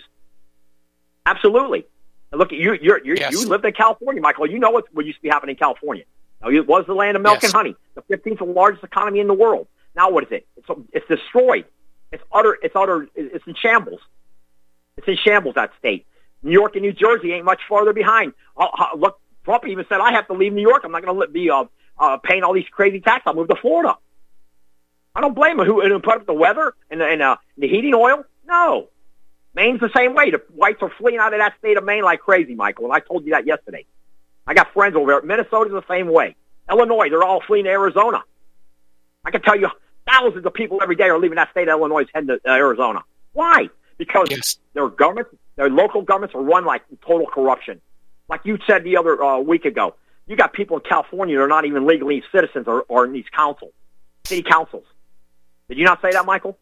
Absolutely. Look at you. You're, you're, yes. You lived in California, Michael. You know what, what used to be happening in California. Now, it was the land of milk yes. and honey, the fifteenth largest economy in the world. Now, what is it? It's, it's destroyed. It's utter. It's utter. It's in shambles. It's in shambles. That state. New York and New Jersey ain't much farther behind. Uh, uh, look, Trump even said, "I have to leave New York. I'm not going to be uh, uh, paying all these crazy taxes. I'll move to Florida." I don't blame him. Who, who put up the weather and the, and, uh, the heating oil? No. Maine's the same way. The whites are fleeing out of that state of Maine like crazy, Michael, and I told you that yesterday. I got friends over there. Minnesota's the same way. Illinois, they're all fleeing to Arizona. I can tell you thousands of people every day are leaving that state of Illinois heading to uh, Arizona. Why? Because yes. their governments, their local governments are run like total corruption. Like you said the other uh, week ago, you got people in California that are not even legally citizens or, or in these councils, city councils. Did you not say that, Michael?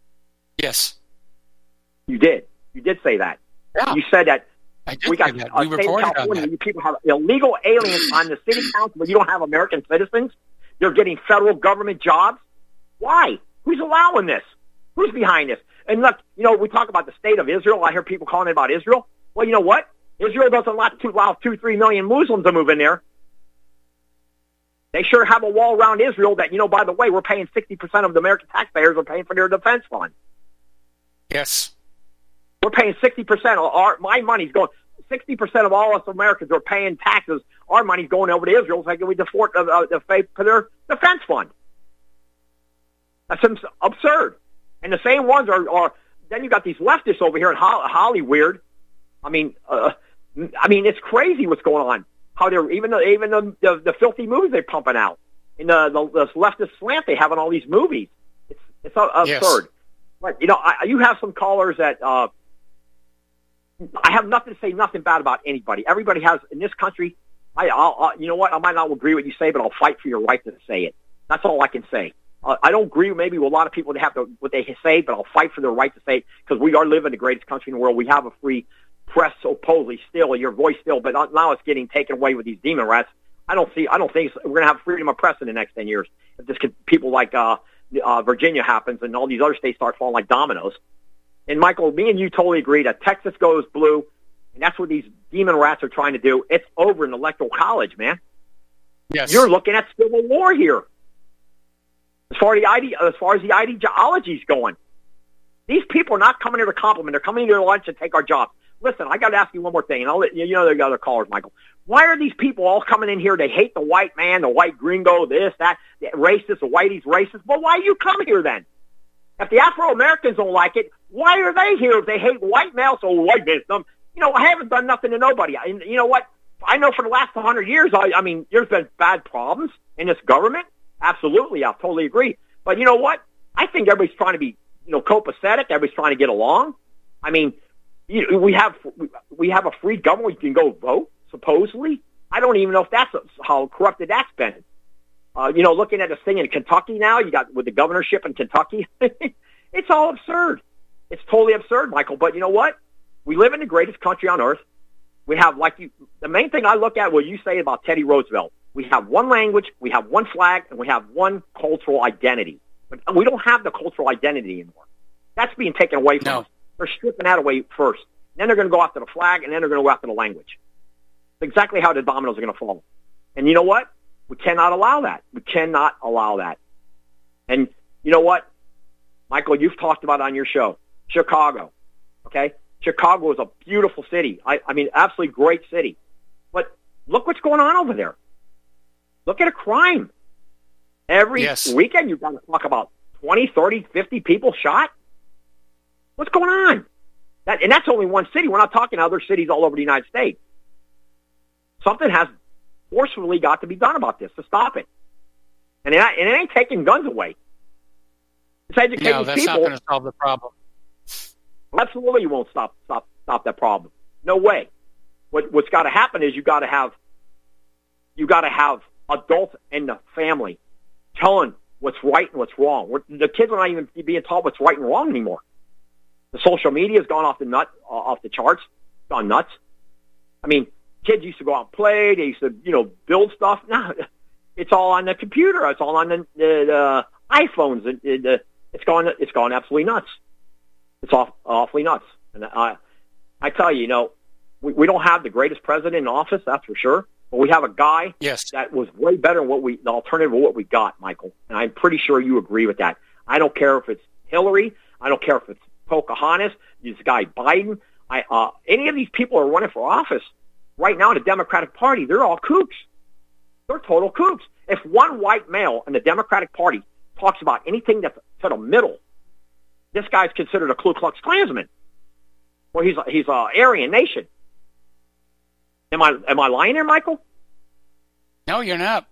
Yes. You did. You did say that. Yeah. You said that I did we got that. uh, We state of California. You people have illegal aliens on the city council, but you don't have American citizens. They're getting federal government jobs. Why? Who's allowing this? Who's behind this? And look, you know, we talk about the state of Israel. I hear people calling it about Israel. Well, you know what? Israel doesn't allow two, allow two, three million Muslims to move in there. They sure have a wall around Israel that, you know, by the way, we're paying sixty percent of the American taxpayers are paying for their defense fund. Yes. We're paying sixty percent of our, my money's going, sixty percent of all us Americans are paying taxes. Our money's going over to Israel so we default uh, uh, for their defense fund. That's absurd. And the same ones are, are then you got these leftists over here in Hollywood. I mean, uh, I mean, it's crazy what's going on. How they're, even the, even the, the, the filthy movies they're pumping out. And the, the, the leftist slant they have on all these movies. It's, it's absurd. Yes. Right. You know, I, you have some callers that, uh, I have nothing to say, nothing bad about anybody. Everybody has, in this country, I, I'll, I'll, you know what, I might not agree with what you say, but I'll fight for your right to say it. That's all I can say. Uh, I don't agree maybe with a lot of people that have to, what they say, but I'll fight for their right to say it because we are living in the greatest country in the world. We have a free press, supposedly still, your voice still, but now it's getting taken away with these demon rats. I don't see, I don't think we're going to have freedom of press in the next ten years. If this could, people like uh, uh, Virginia happens and all these other states start falling like dominoes. And Michael, me and you totally agree that Texas goes blue, and that's what these demon rats are trying to do. It's over in the Electoral College, man. Yes. You're looking at civil war here. As far as the ide- as far as the ideology is going, these people are not coming here to compliment. They're coming here to lunch and take our jobs. listen, I got to ask you one more thing, and I'll let you, you know there are other callers, Michael. Why are these people all coming in here? They hate the white man, the white gringo, this, that, the racist, the whitey's racist. Well, why you come here then? If the Afro-Americans don't like it, why are they here if they hate white males? So white men, some, you know, I haven't done nothing to nobody. I, you know what? I know for the last one hundred years, I, I mean, there's been bad problems in this government. Absolutely, I totally agree. But you know what? I think everybody's trying to be, you know, copacetic. Everybody's trying to get along. I mean, you know, we have we have a free government. You can go vote, supposedly. I don't even know if that's how corrupted that's been. Uh, you know, looking at this thing in Kentucky now, you got with the governorship in Kentucky, it's all absurd. It's totally absurd, Michael. But you know what? We live in the greatest country on earth. We have, like you, the main thing I look at, what you say about Teddy Roosevelt, we have one language, we have one flag, and we have one cultural identity. But we don't have the cultural identity anymore. That's being taken away from no. us. They're stripping that away first. Then they're going to go after the flag, and then they're going to go after the language. It's exactly how the dominoes are going to fall. And you know what? We cannot allow that. We cannot allow that. And you know what? Michael, you've talked about on your show, Chicago, okay? Chicago is a beautiful city. I, I mean, absolutely great city. But look what's going on over there. Look at a crime. Every yes. weekend you've got to talk about twenty, thirty, fifty people shot. What's going on? That, and that's only one city. We're not talking other cities all over the United States. Something has forcefully got to be done about this to stop it. And it, and it ain't taking guns away. It's educating no, that's people. not going to solve the problem. Absolutely, you won't stop stop stop that problem. No way. What what's got to happen is you got to have you got to have adults in the family telling what's right and what's wrong. We're, the kids are not even being taught what's right and wrong anymore. The social media has gone off the nut uh, off the charts, gone nuts. I mean, kids used to go out and play. They used to, you know, build stuff. Now it's all on the computer. It's all on the, the, the iPhones. It, it, uh, it's gone. It's gone absolutely nuts. It's off, awfully nuts. And I, I tell you, you know, we, we don't have the greatest president in office, that's for sure. But we have a guy yes. that was way better than what we, the alternative of what we got, Michael. And I'm pretty sure you agree with that. I don't care if it's Hillary. I don't care if it's Pocahontas, this guy Biden. I, uh, any of these people are running for office right now in the Democratic Party. They're all kooks. They're total kooks. If one white male in the Democratic Party talks about anything that's to the middle, this guy's considered a Ku Klux Klansman. Well, he's a, he's a Aryan Nation. Am I am I lying here, Michael? No, you're not.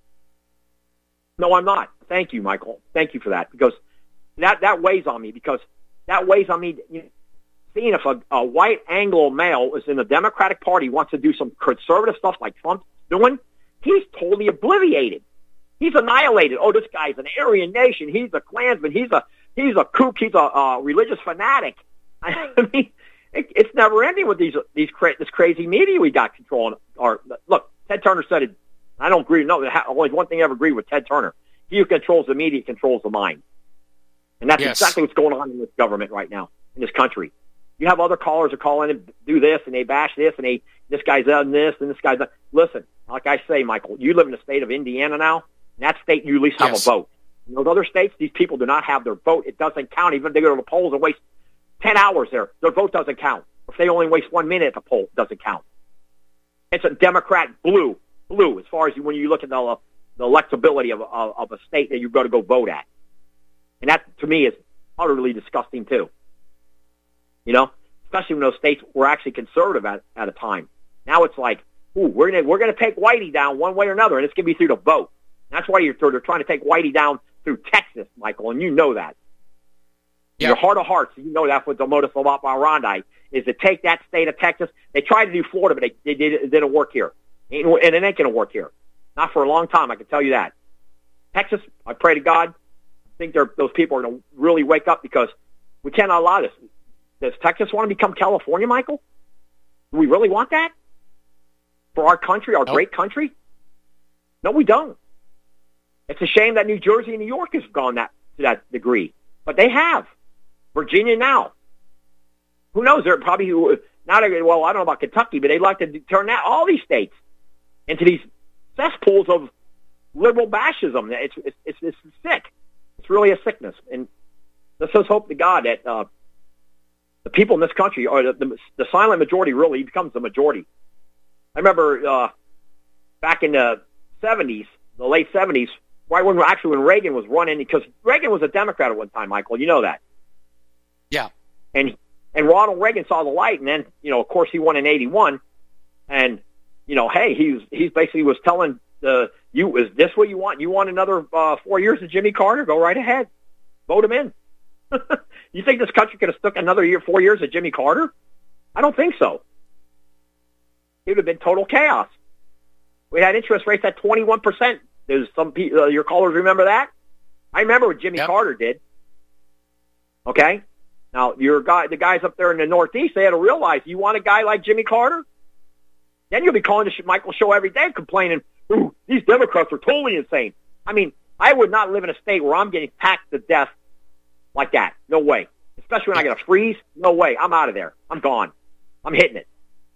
No, I'm not. Thank you, Michael. Thank you for that, because that, that weighs on me, because that weighs on me. You know, seeing if a, a white Anglo male is in the Democratic Party, wants to do some conservative stuff like Trump's doing, he's totally obliterated. He's annihilated. Oh, this guy's an Aryan Nation. He's a Klansman. He's a he's a kook. He's a uh, religious fanatic. I mean, it, it's never ending with these these cra- this crazy media we got controlling. Our look, Ted Turner said it. I don't agree. No, only one thing I ever agree with Ted Turner. He who controls the media controls the mind, and that's yes. exactly what's going on in this government right now in this country. You have other callers who call in and do this, and they bash this, and they this guy's done this, and this guy's done. Listen, like I say, Michael, you live in the state of Indiana now. In that state, you at least have yes. a vote. In those other states, these people do not have their vote. It doesn't count. Even if they go to the polls and waste ten hours there, their vote doesn't count. If they only waste one minute at the poll, it doesn't count. It's a Democrat blue, blue, as far as you, when you look at the, uh, the electability of, of, of a state that you've got to go vote at. And that, to me, is utterly disgusting, too. You know, especially when those states were actually conservative at, at a time. Now it's like, ooh, we're going we're gonna take Whitey down one way or another, and it's going to be through the vote. That's why you're they're trying to take Whitey down through Texas, Michael, and you know that. Yeah. Your heart of hearts, you know that's what the modus operandi is, to take that state of Texas. They tried to do Florida, but they, they did, it didn't work here. And it ain't going to work here. Not for a long time, I can tell you that. Texas, I pray to God, I think those people are going to really wake up, because we cannot allow this. Does Texas want to become California, Michael? Do we really want that? For our country, our nope. great country? No, we don't. It's a shame that New Jersey and New York has gone that to that degree. But they have. Virginia now. Who knows? They're probably, not a, well, I don't know about Kentucky, but they'd like to turn that, all these states into these cesspools of liberal fascism. It's, it's, it's, it's sick. It's really a sickness. And let's just hope to God that uh, the people in this country, or the, the, the silent majority really becomes the majority. I remember uh, back in the seventies, the late seventies, right when actually when Reagan was running, because Reagan was a Democrat at one time, Michael, you know that. Yeah. And and Ronald Reagan saw the light, and then, you know, of course, he won in eighty-one, and, you know, hey, he's he's basically was telling the you, is this what you want? You want another uh, four years of Jimmy Carter? Go right ahead. Vote him in. You think this country could have stuck another year, four years of Jimmy Carter? I don't think so. It would have been total chaos. We had interest rates at twenty-one percent. There's some people, uh, your callers remember that? I remember what Jimmy yep. Carter did. Okay? Now, your guy, the guys up there in the Northeast, they had to realize, you want a guy like Jimmy Carter? Then you'll be calling the Michael Show every day complaining, ooh, these Democrats are totally insane. I mean, I would not live in a state where I'm getting packed to death like that. No way. Especially when I get a freeze. No way. I'm out of there. I'm gone. I'm hitting it.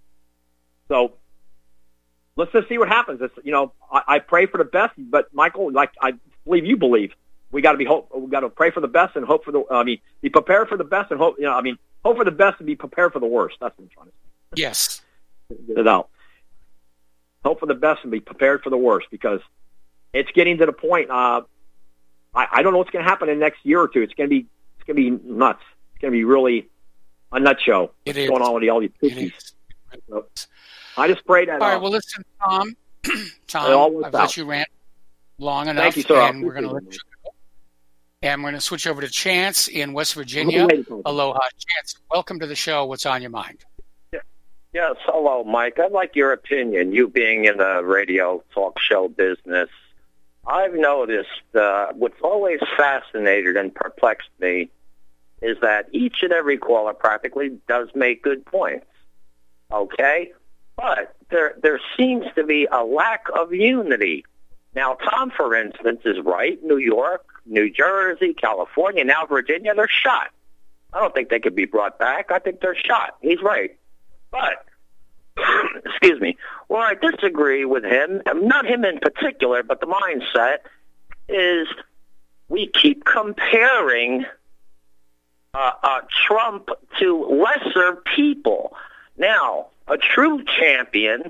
So let's just see what happens. It's, you know, I, I pray for the best, but Michael, like I believe you believe, we got to be hope. We got to pray for the best and hope for the. I mean, be prepared for the best and hope. You know, I mean, hope for the best and be prepared for the worst. That's what I'm trying to say. Yes. Get it out. Hope for the best and be prepared for the worst, because it's getting to the point. Uh, I, I don't know what's going to happen in the next year or two. It's going to be. It's going to be nuts. It's going to be really a nut show. What's going on with all these cookies? So, I just pray that. All right. Uh, well, listen, Tom. Tom, I've let you rant long enough. Thank you, sir. And we're going to let you go. And we're going to switch over to Chance in West Virginia. Aloha, Chance. Welcome to the show. What's on your mind? Yes, hello, Mike. I'd like your opinion, you being in the radio talk show business. I've noticed uh, what's always fascinated and perplexed me is that each and every caller practically does make good points, okay? But there there seems to be a lack of unity. Now, Tom, for instance, is right. New York, New Jersey, California, now Virginia, they're shot. I don't think they could be brought back. I think they're shot. He's right. But, excuse me, where I disagree with him, not him in particular, but the mindset, is we keep comparing uh, uh, Trump to lesser people. Now, a true champion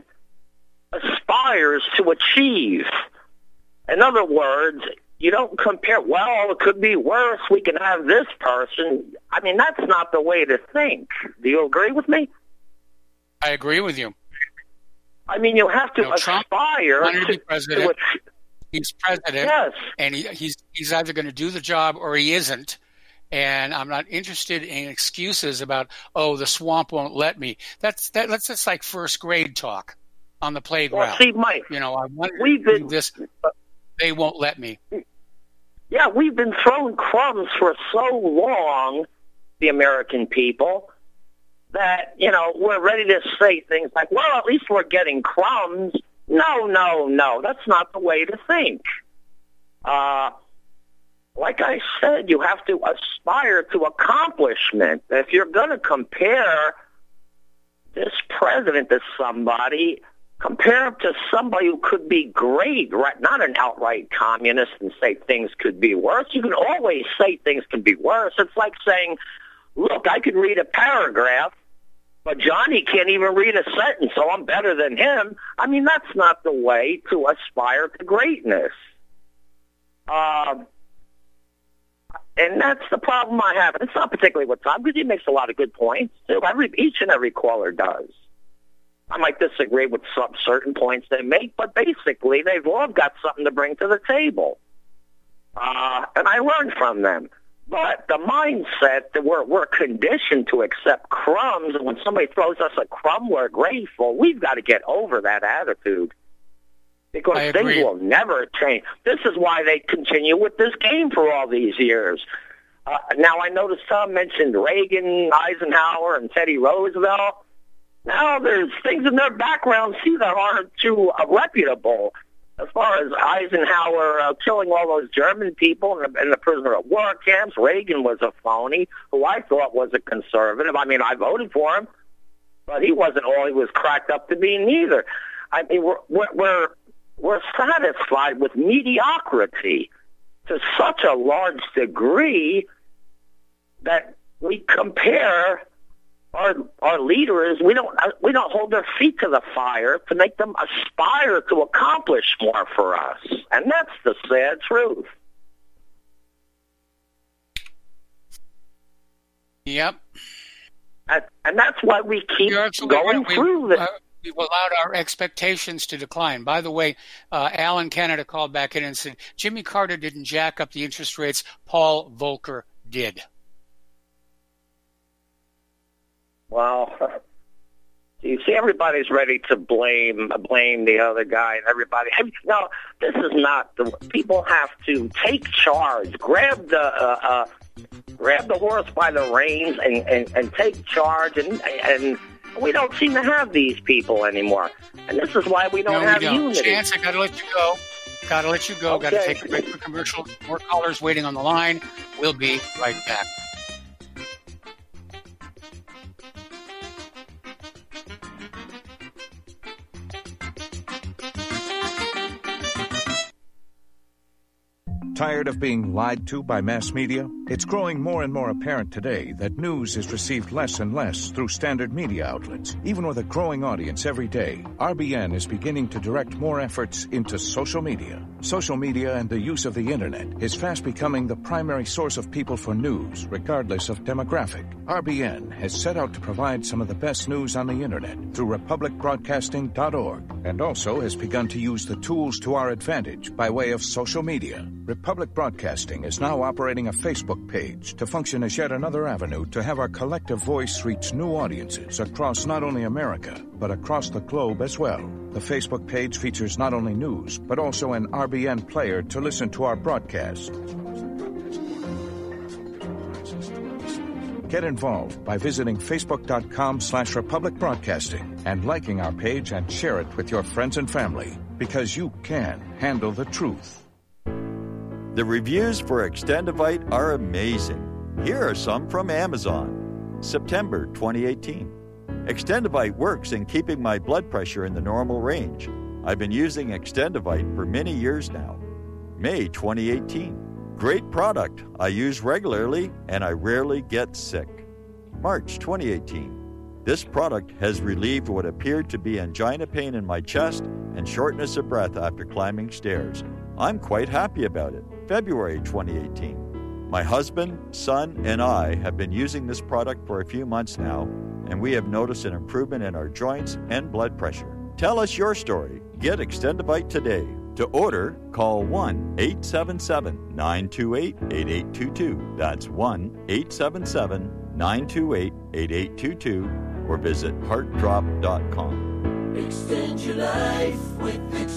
aspires to achieve. In other words, you don't compare, well, it could be worse, we can have this person. I mean, that's not the way to think. Do you agree with me? I agree with you. I mean, you have to you know, aspire Trump to be president. To he's president, yes. and he, he's he's either going to do the job or he isn't. And I'm not interested in excuses about, oh, the swamp won't let me. That's that. That's just like first grade talk on the playground. Well, see, Mike, you know, I want we've to been, do this, but they won't let me. Yeah, we've been thrown crumbs for so long, the American people, that, you know, we're ready to say things like, well, at least we're getting crumbs. No, no, no. That's not the way to think. Uh, like I said, you have to aspire to accomplishment. If you're going to compare this president to somebody, compare him to somebody who could be great, right? Not an outright communist and say things could be worse. You can always say things can be worse. It's like saying, look, I can read a paragraph, but Johnny can't even read a sentence, so I'm better than him. I mean, that's not the way to aspire to greatness. Um, and that's the problem I have. It's not particularly with Tom, because he makes a lot of good points, too. Every, each and every caller does. I might disagree with some certain points they make, but basically they've all got something to bring to the table. Uh, and I learn from them. But the mindset that we're, we're conditioned to accept crumbs, and when somebody throws us a crumb, we're grateful. We've got to get over that attitude, because things will never change. This is why they continue with this game for all these years. Uh, now, I noticed Tom mentioned Reagan, Eisenhower, and Teddy Roosevelt. Now, there's things in their background, see, that aren't too uh, reputable. As far as Eisenhower uh, killing all those German people in the, in the prisoner of war camps, Reagan was a phony, who I thought was a conservative. I mean, I voted for him, but he wasn't all he was cracked up to be neither. I mean, we're we're we're, we're satisfied with mediocrity to such a large degree that we compare our our leaders, we don't we don't hold their feet to the fire to make them aspire to accomplish more for us, and that's the sad truth. Yep. And, and that's why we keep going right. through we, this. Uh, we've allowed our expectations to decline. By the way, uh, Alan Canada called back in and said, Jimmy Carter didn't jack up the interest rates. Paul Volcker did. Well, you see, everybody's ready to blame blame the other guy and everybody. No, this is not the. People have to take charge, grab the uh, uh, grab the horse by the reins, and, and, and take charge. And and we don't seem to have these people anymore. And this is why we don't no, have we don't. unity. Chance, I got to let you go. Got to let you go. Okay. Got to take a break for commercial. More callers waiting on the line. We'll be right back. Tired of being lied to by mass media? It's growing more and more apparent today that news is received less and less through standard media outlets. Even with a growing audience every day, R B N is beginning to direct more efforts into social media. Social media and the use of the internet is fast becoming the primary source of people for news, regardless of demographic. R B N has set out to provide some of the best news on the internet through republic broadcasting dot org, and also has begun to use the tools to our advantage by way of social media. Republic Broadcasting is now operating a Facebook page to function as yet another avenue to have our collective voice reach new audiences across not only America, but across the globe as well. The Facebook page features not only news, but also an R B N player to listen to our broadcast. Get involved by visiting facebook.com slash Republic Broadcasting and liking our page and share it with your friends and family, because you can handle the truth. The reviews for Extendivite are amazing. Here are some from Amazon. September twenty eighteen. Extendivite works in keeping my blood pressure in the normal range. I've been using Extendivite for many years now. May twenty eighteen. Great product. I use regularly and I rarely get sick. March twenty eighteen. This product has relieved what appeared to be angina pain in my chest and shortness of breath after climbing stairs. I'm quite happy about it. February twenty eighteen. My husband, son, and I have been using this product for a few months now, and we have noticed an improvement in our joints and blood pressure. Tell us your story. Get Extendivite today. To order, call one eight seven seven, nine two eight, eight eight two two. That's one eight seven seven, nine two eight, eight eight two two, or visit heart drop dot com. Extend your life with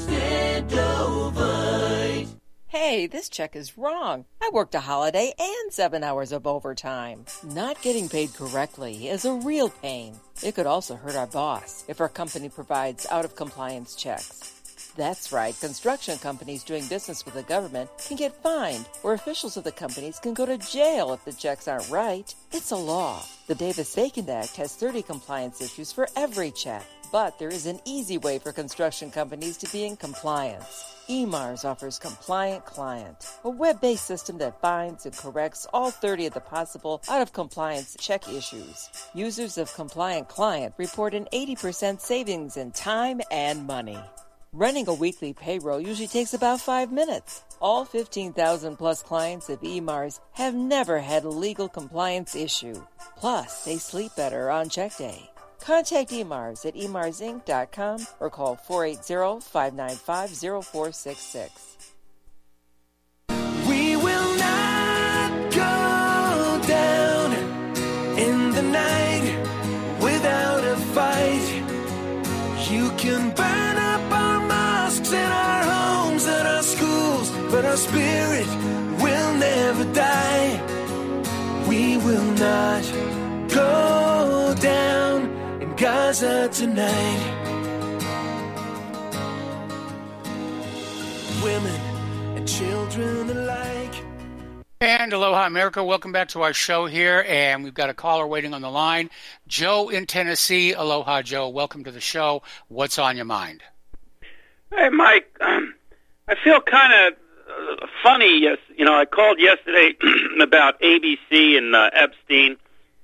Extendovite. Hey, this check is wrong. I worked a holiday and seven hours of overtime. Not getting paid correctly is a real pain. It could also hurt our boss if our company provides out-of-compliance checks. That's right, construction companies doing business with the government can get fined, or officials of the companies can go to jail if the checks aren't right. It's a law. The Davis-Bacon Act has thirty compliance issues for every check, but there is an easy way for construction companies to be in compliance. E M A R S offers Compliant Client, a web-based system that finds and corrects all thirty of the possible out-of-compliance check issues. Users of Compliant Client report an eighty percent savings in time and money. Running a weekly payroll usually takes about five minutes. All fifteen thousand plus clients of E M A R S have never had a legal compliance issue. Plus, they sleep better on check day. Contact E M A R S at e m a r s inc dot com or call four eight zero, five nine five, zero four six six. We will not go down in the night without a fight. You can burn up our mosques and our homes and our schools, but our spirit will never die. We will not go down in Gaza tonight. Women and children alike. And aloha, America. Welcome back to our show here. And we've got a caller waiting on the line. Joe in Tennessee. Aloha, Joe. Welcome to the show. What's on your mind? Hey, Mike. Um, I feel kind of uh, funny. Yes, you know, I called yesterday about A B C and uh, Epstein.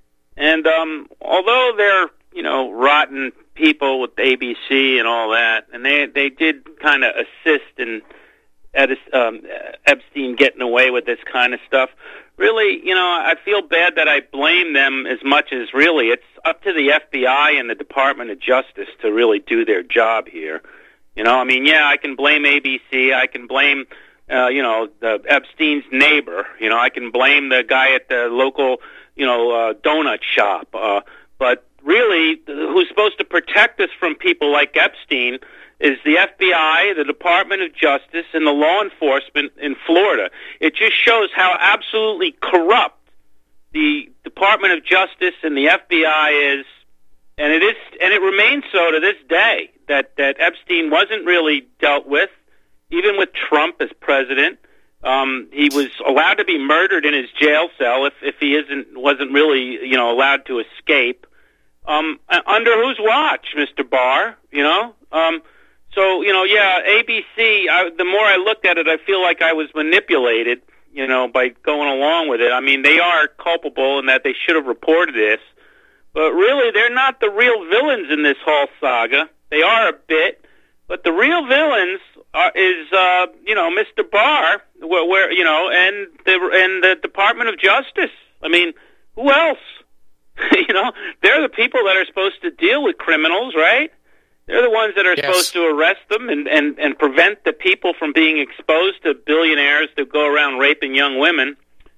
And um, although they're, you know, rotten people with A B C and all that, and they they did kind of assist in um, Epstein getting away with this kind of stuff, really, you know, I feel bad that I blame them as much as really it's up to the F B I and the Department of Justice to really do their job here. You know, I mean, yeah, I can blame A B C, I can blame, uh, you know, the Epstein's neighbor, you know, I can blame the guy at the local, you know, uh, donut shop, uh, but really, who's supposed to protect us from people like Epstein is the F B I, the Department of Justice, and the law enforcement in Florida. It just shows how absolutely corrupt the Department of Justice and the F B I is, and it is, and it remains so to this day, that, that Epstein wasn't really dealt with, even with Trump as president. Um, he was allowed to be murdered in his jail cell if, if he isn't wasn't really, you know, allowed to escape. Um, under whose watch, Mister Barr? You know, um, so you know, yeah, A B C. I, the more I looked at it, I feel like I was manipulated, you know, by going along with it. I mean, they are culpable in that they should have reported this, but really, they're not the real villains in this whole saga. They are a bit, but the real villains are, is, uh, you know, Mister Barr, where, where you know, and the and the Department of Justice. I mean, who else? You know, they're the people that are supposed to deal with criminals, right? They're the ones that are yes. supposed to arrest them and, and, and prevent the people from being exposed to billionaires that go around raping young women.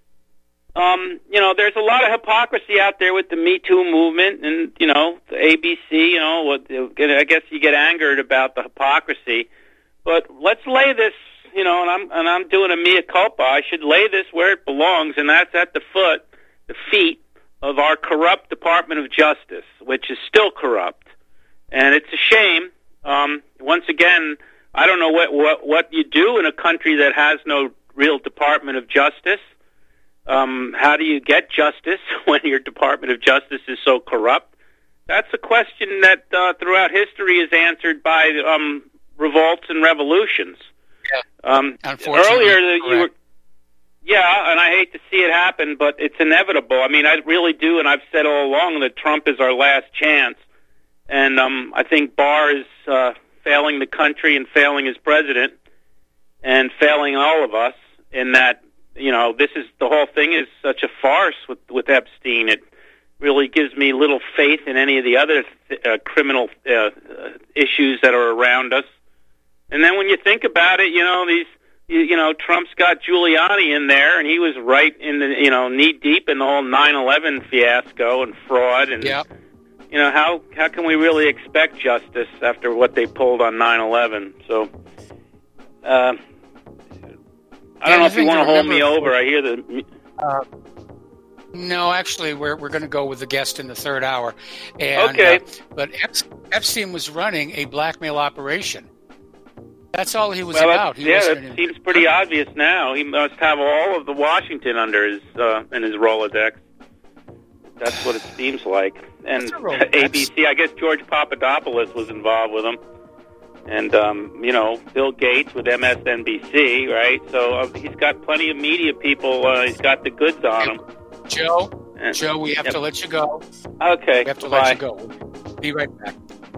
Um, you know, there's a lot of hypocrisy out there with the Me Too movement and, you know, the A B C, you know, what, I guess you get angered about the hypocrisy. But let's lay this, you know, and I'm, and I'm doing a mea culpa. I should lay this where it belongs, and that's at the foot, the feet of our corrupt Department of Justice, which is still corrupt. And it's a shame. Um, once again, I don't know what, what, what you do in a country that has no real Department of Justice. Um, how do you get justice when your Department of Justice is so corrupt? That's a question that uh, throughout history is answered by um, revolts and revolutions. Yeah. Um, Unfortunately, earlier, you were... Yeah, and I hate to see it happen, but it's inevitable. I mean, I really do, and I've said all along that Trump is our last chance. And um, I think Barr is uh, failing the country and failing as president and failing all of us in that, you know, this is, the whole thing is such a farce with, with Epstein. It really gives me little faith in any of the other uh, criminal uh, issues that are around us. And then when you think about it, you know, these, You, you know, Trump's got Giuliani in there, and he was right in the, you know, knee deep in the whole nine eleven fiasco and fraud. And, yep. you know, how how can we really expect justice after what they pulled on nine eleven? So, uh, I don't know if you want to hold me over. I hear the... Uh, no, actually, we're we're going to go with the guest in the third hour. And, okay. Uh, but Epstein was running a blackmail operation. That's all he was well, about. He yeah, wasn't it in... seems pretty obvious now. He must have all of the Washington under his uh, in his Rolodex. That's what it seems like. And A B C, I guess George Papadopoulos was involved with him. And, um, you know, Bill Gates with M S N B C, right? So uh, he's got plenty of media people. Uh, he's got the goods on him. Joe, and, Joe, we have yep. to let you go. Okay, We have to bye. let you go. Be right back.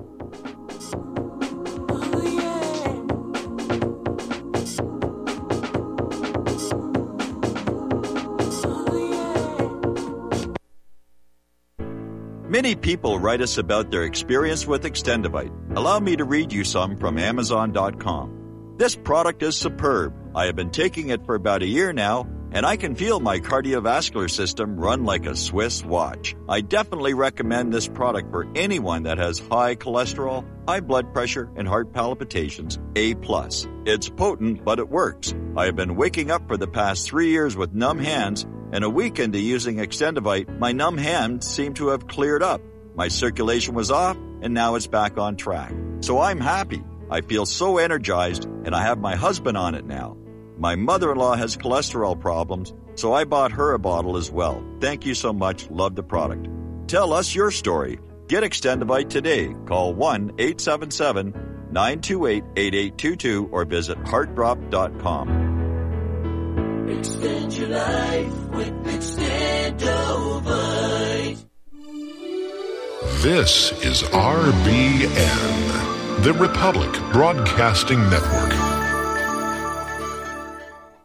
Many people write us about their experience with Extendivite. Allow me to read you some from Amazon dot com. This product is superb. I have been taking it for about a year now, and I can feel my cardiovascular system run like a Swiss watch. I definitely recommend this product for anyone that has high cholesterol, high blood pressure, and heart palpitations, A plus. It's potent, but it works. I have been waking up for the past three years with numb hands, and a week into using Extendivite, my numb hands seem to have cleared up. My circulation was off, and now it's back on track. So I'm happy. I feel so energized, and I have my husband on it now. My mother-in-law has cholesterol problems, so I bought her a bottle as well. Thank you so much. Love the product. Tell us your story. Get Extendivite today. Call one eight seven seven, nine two eight, eight eight two two or visit heart drop dot com. Extend your life with Extendovite. This is R B N, the Republic Broadcasting Network.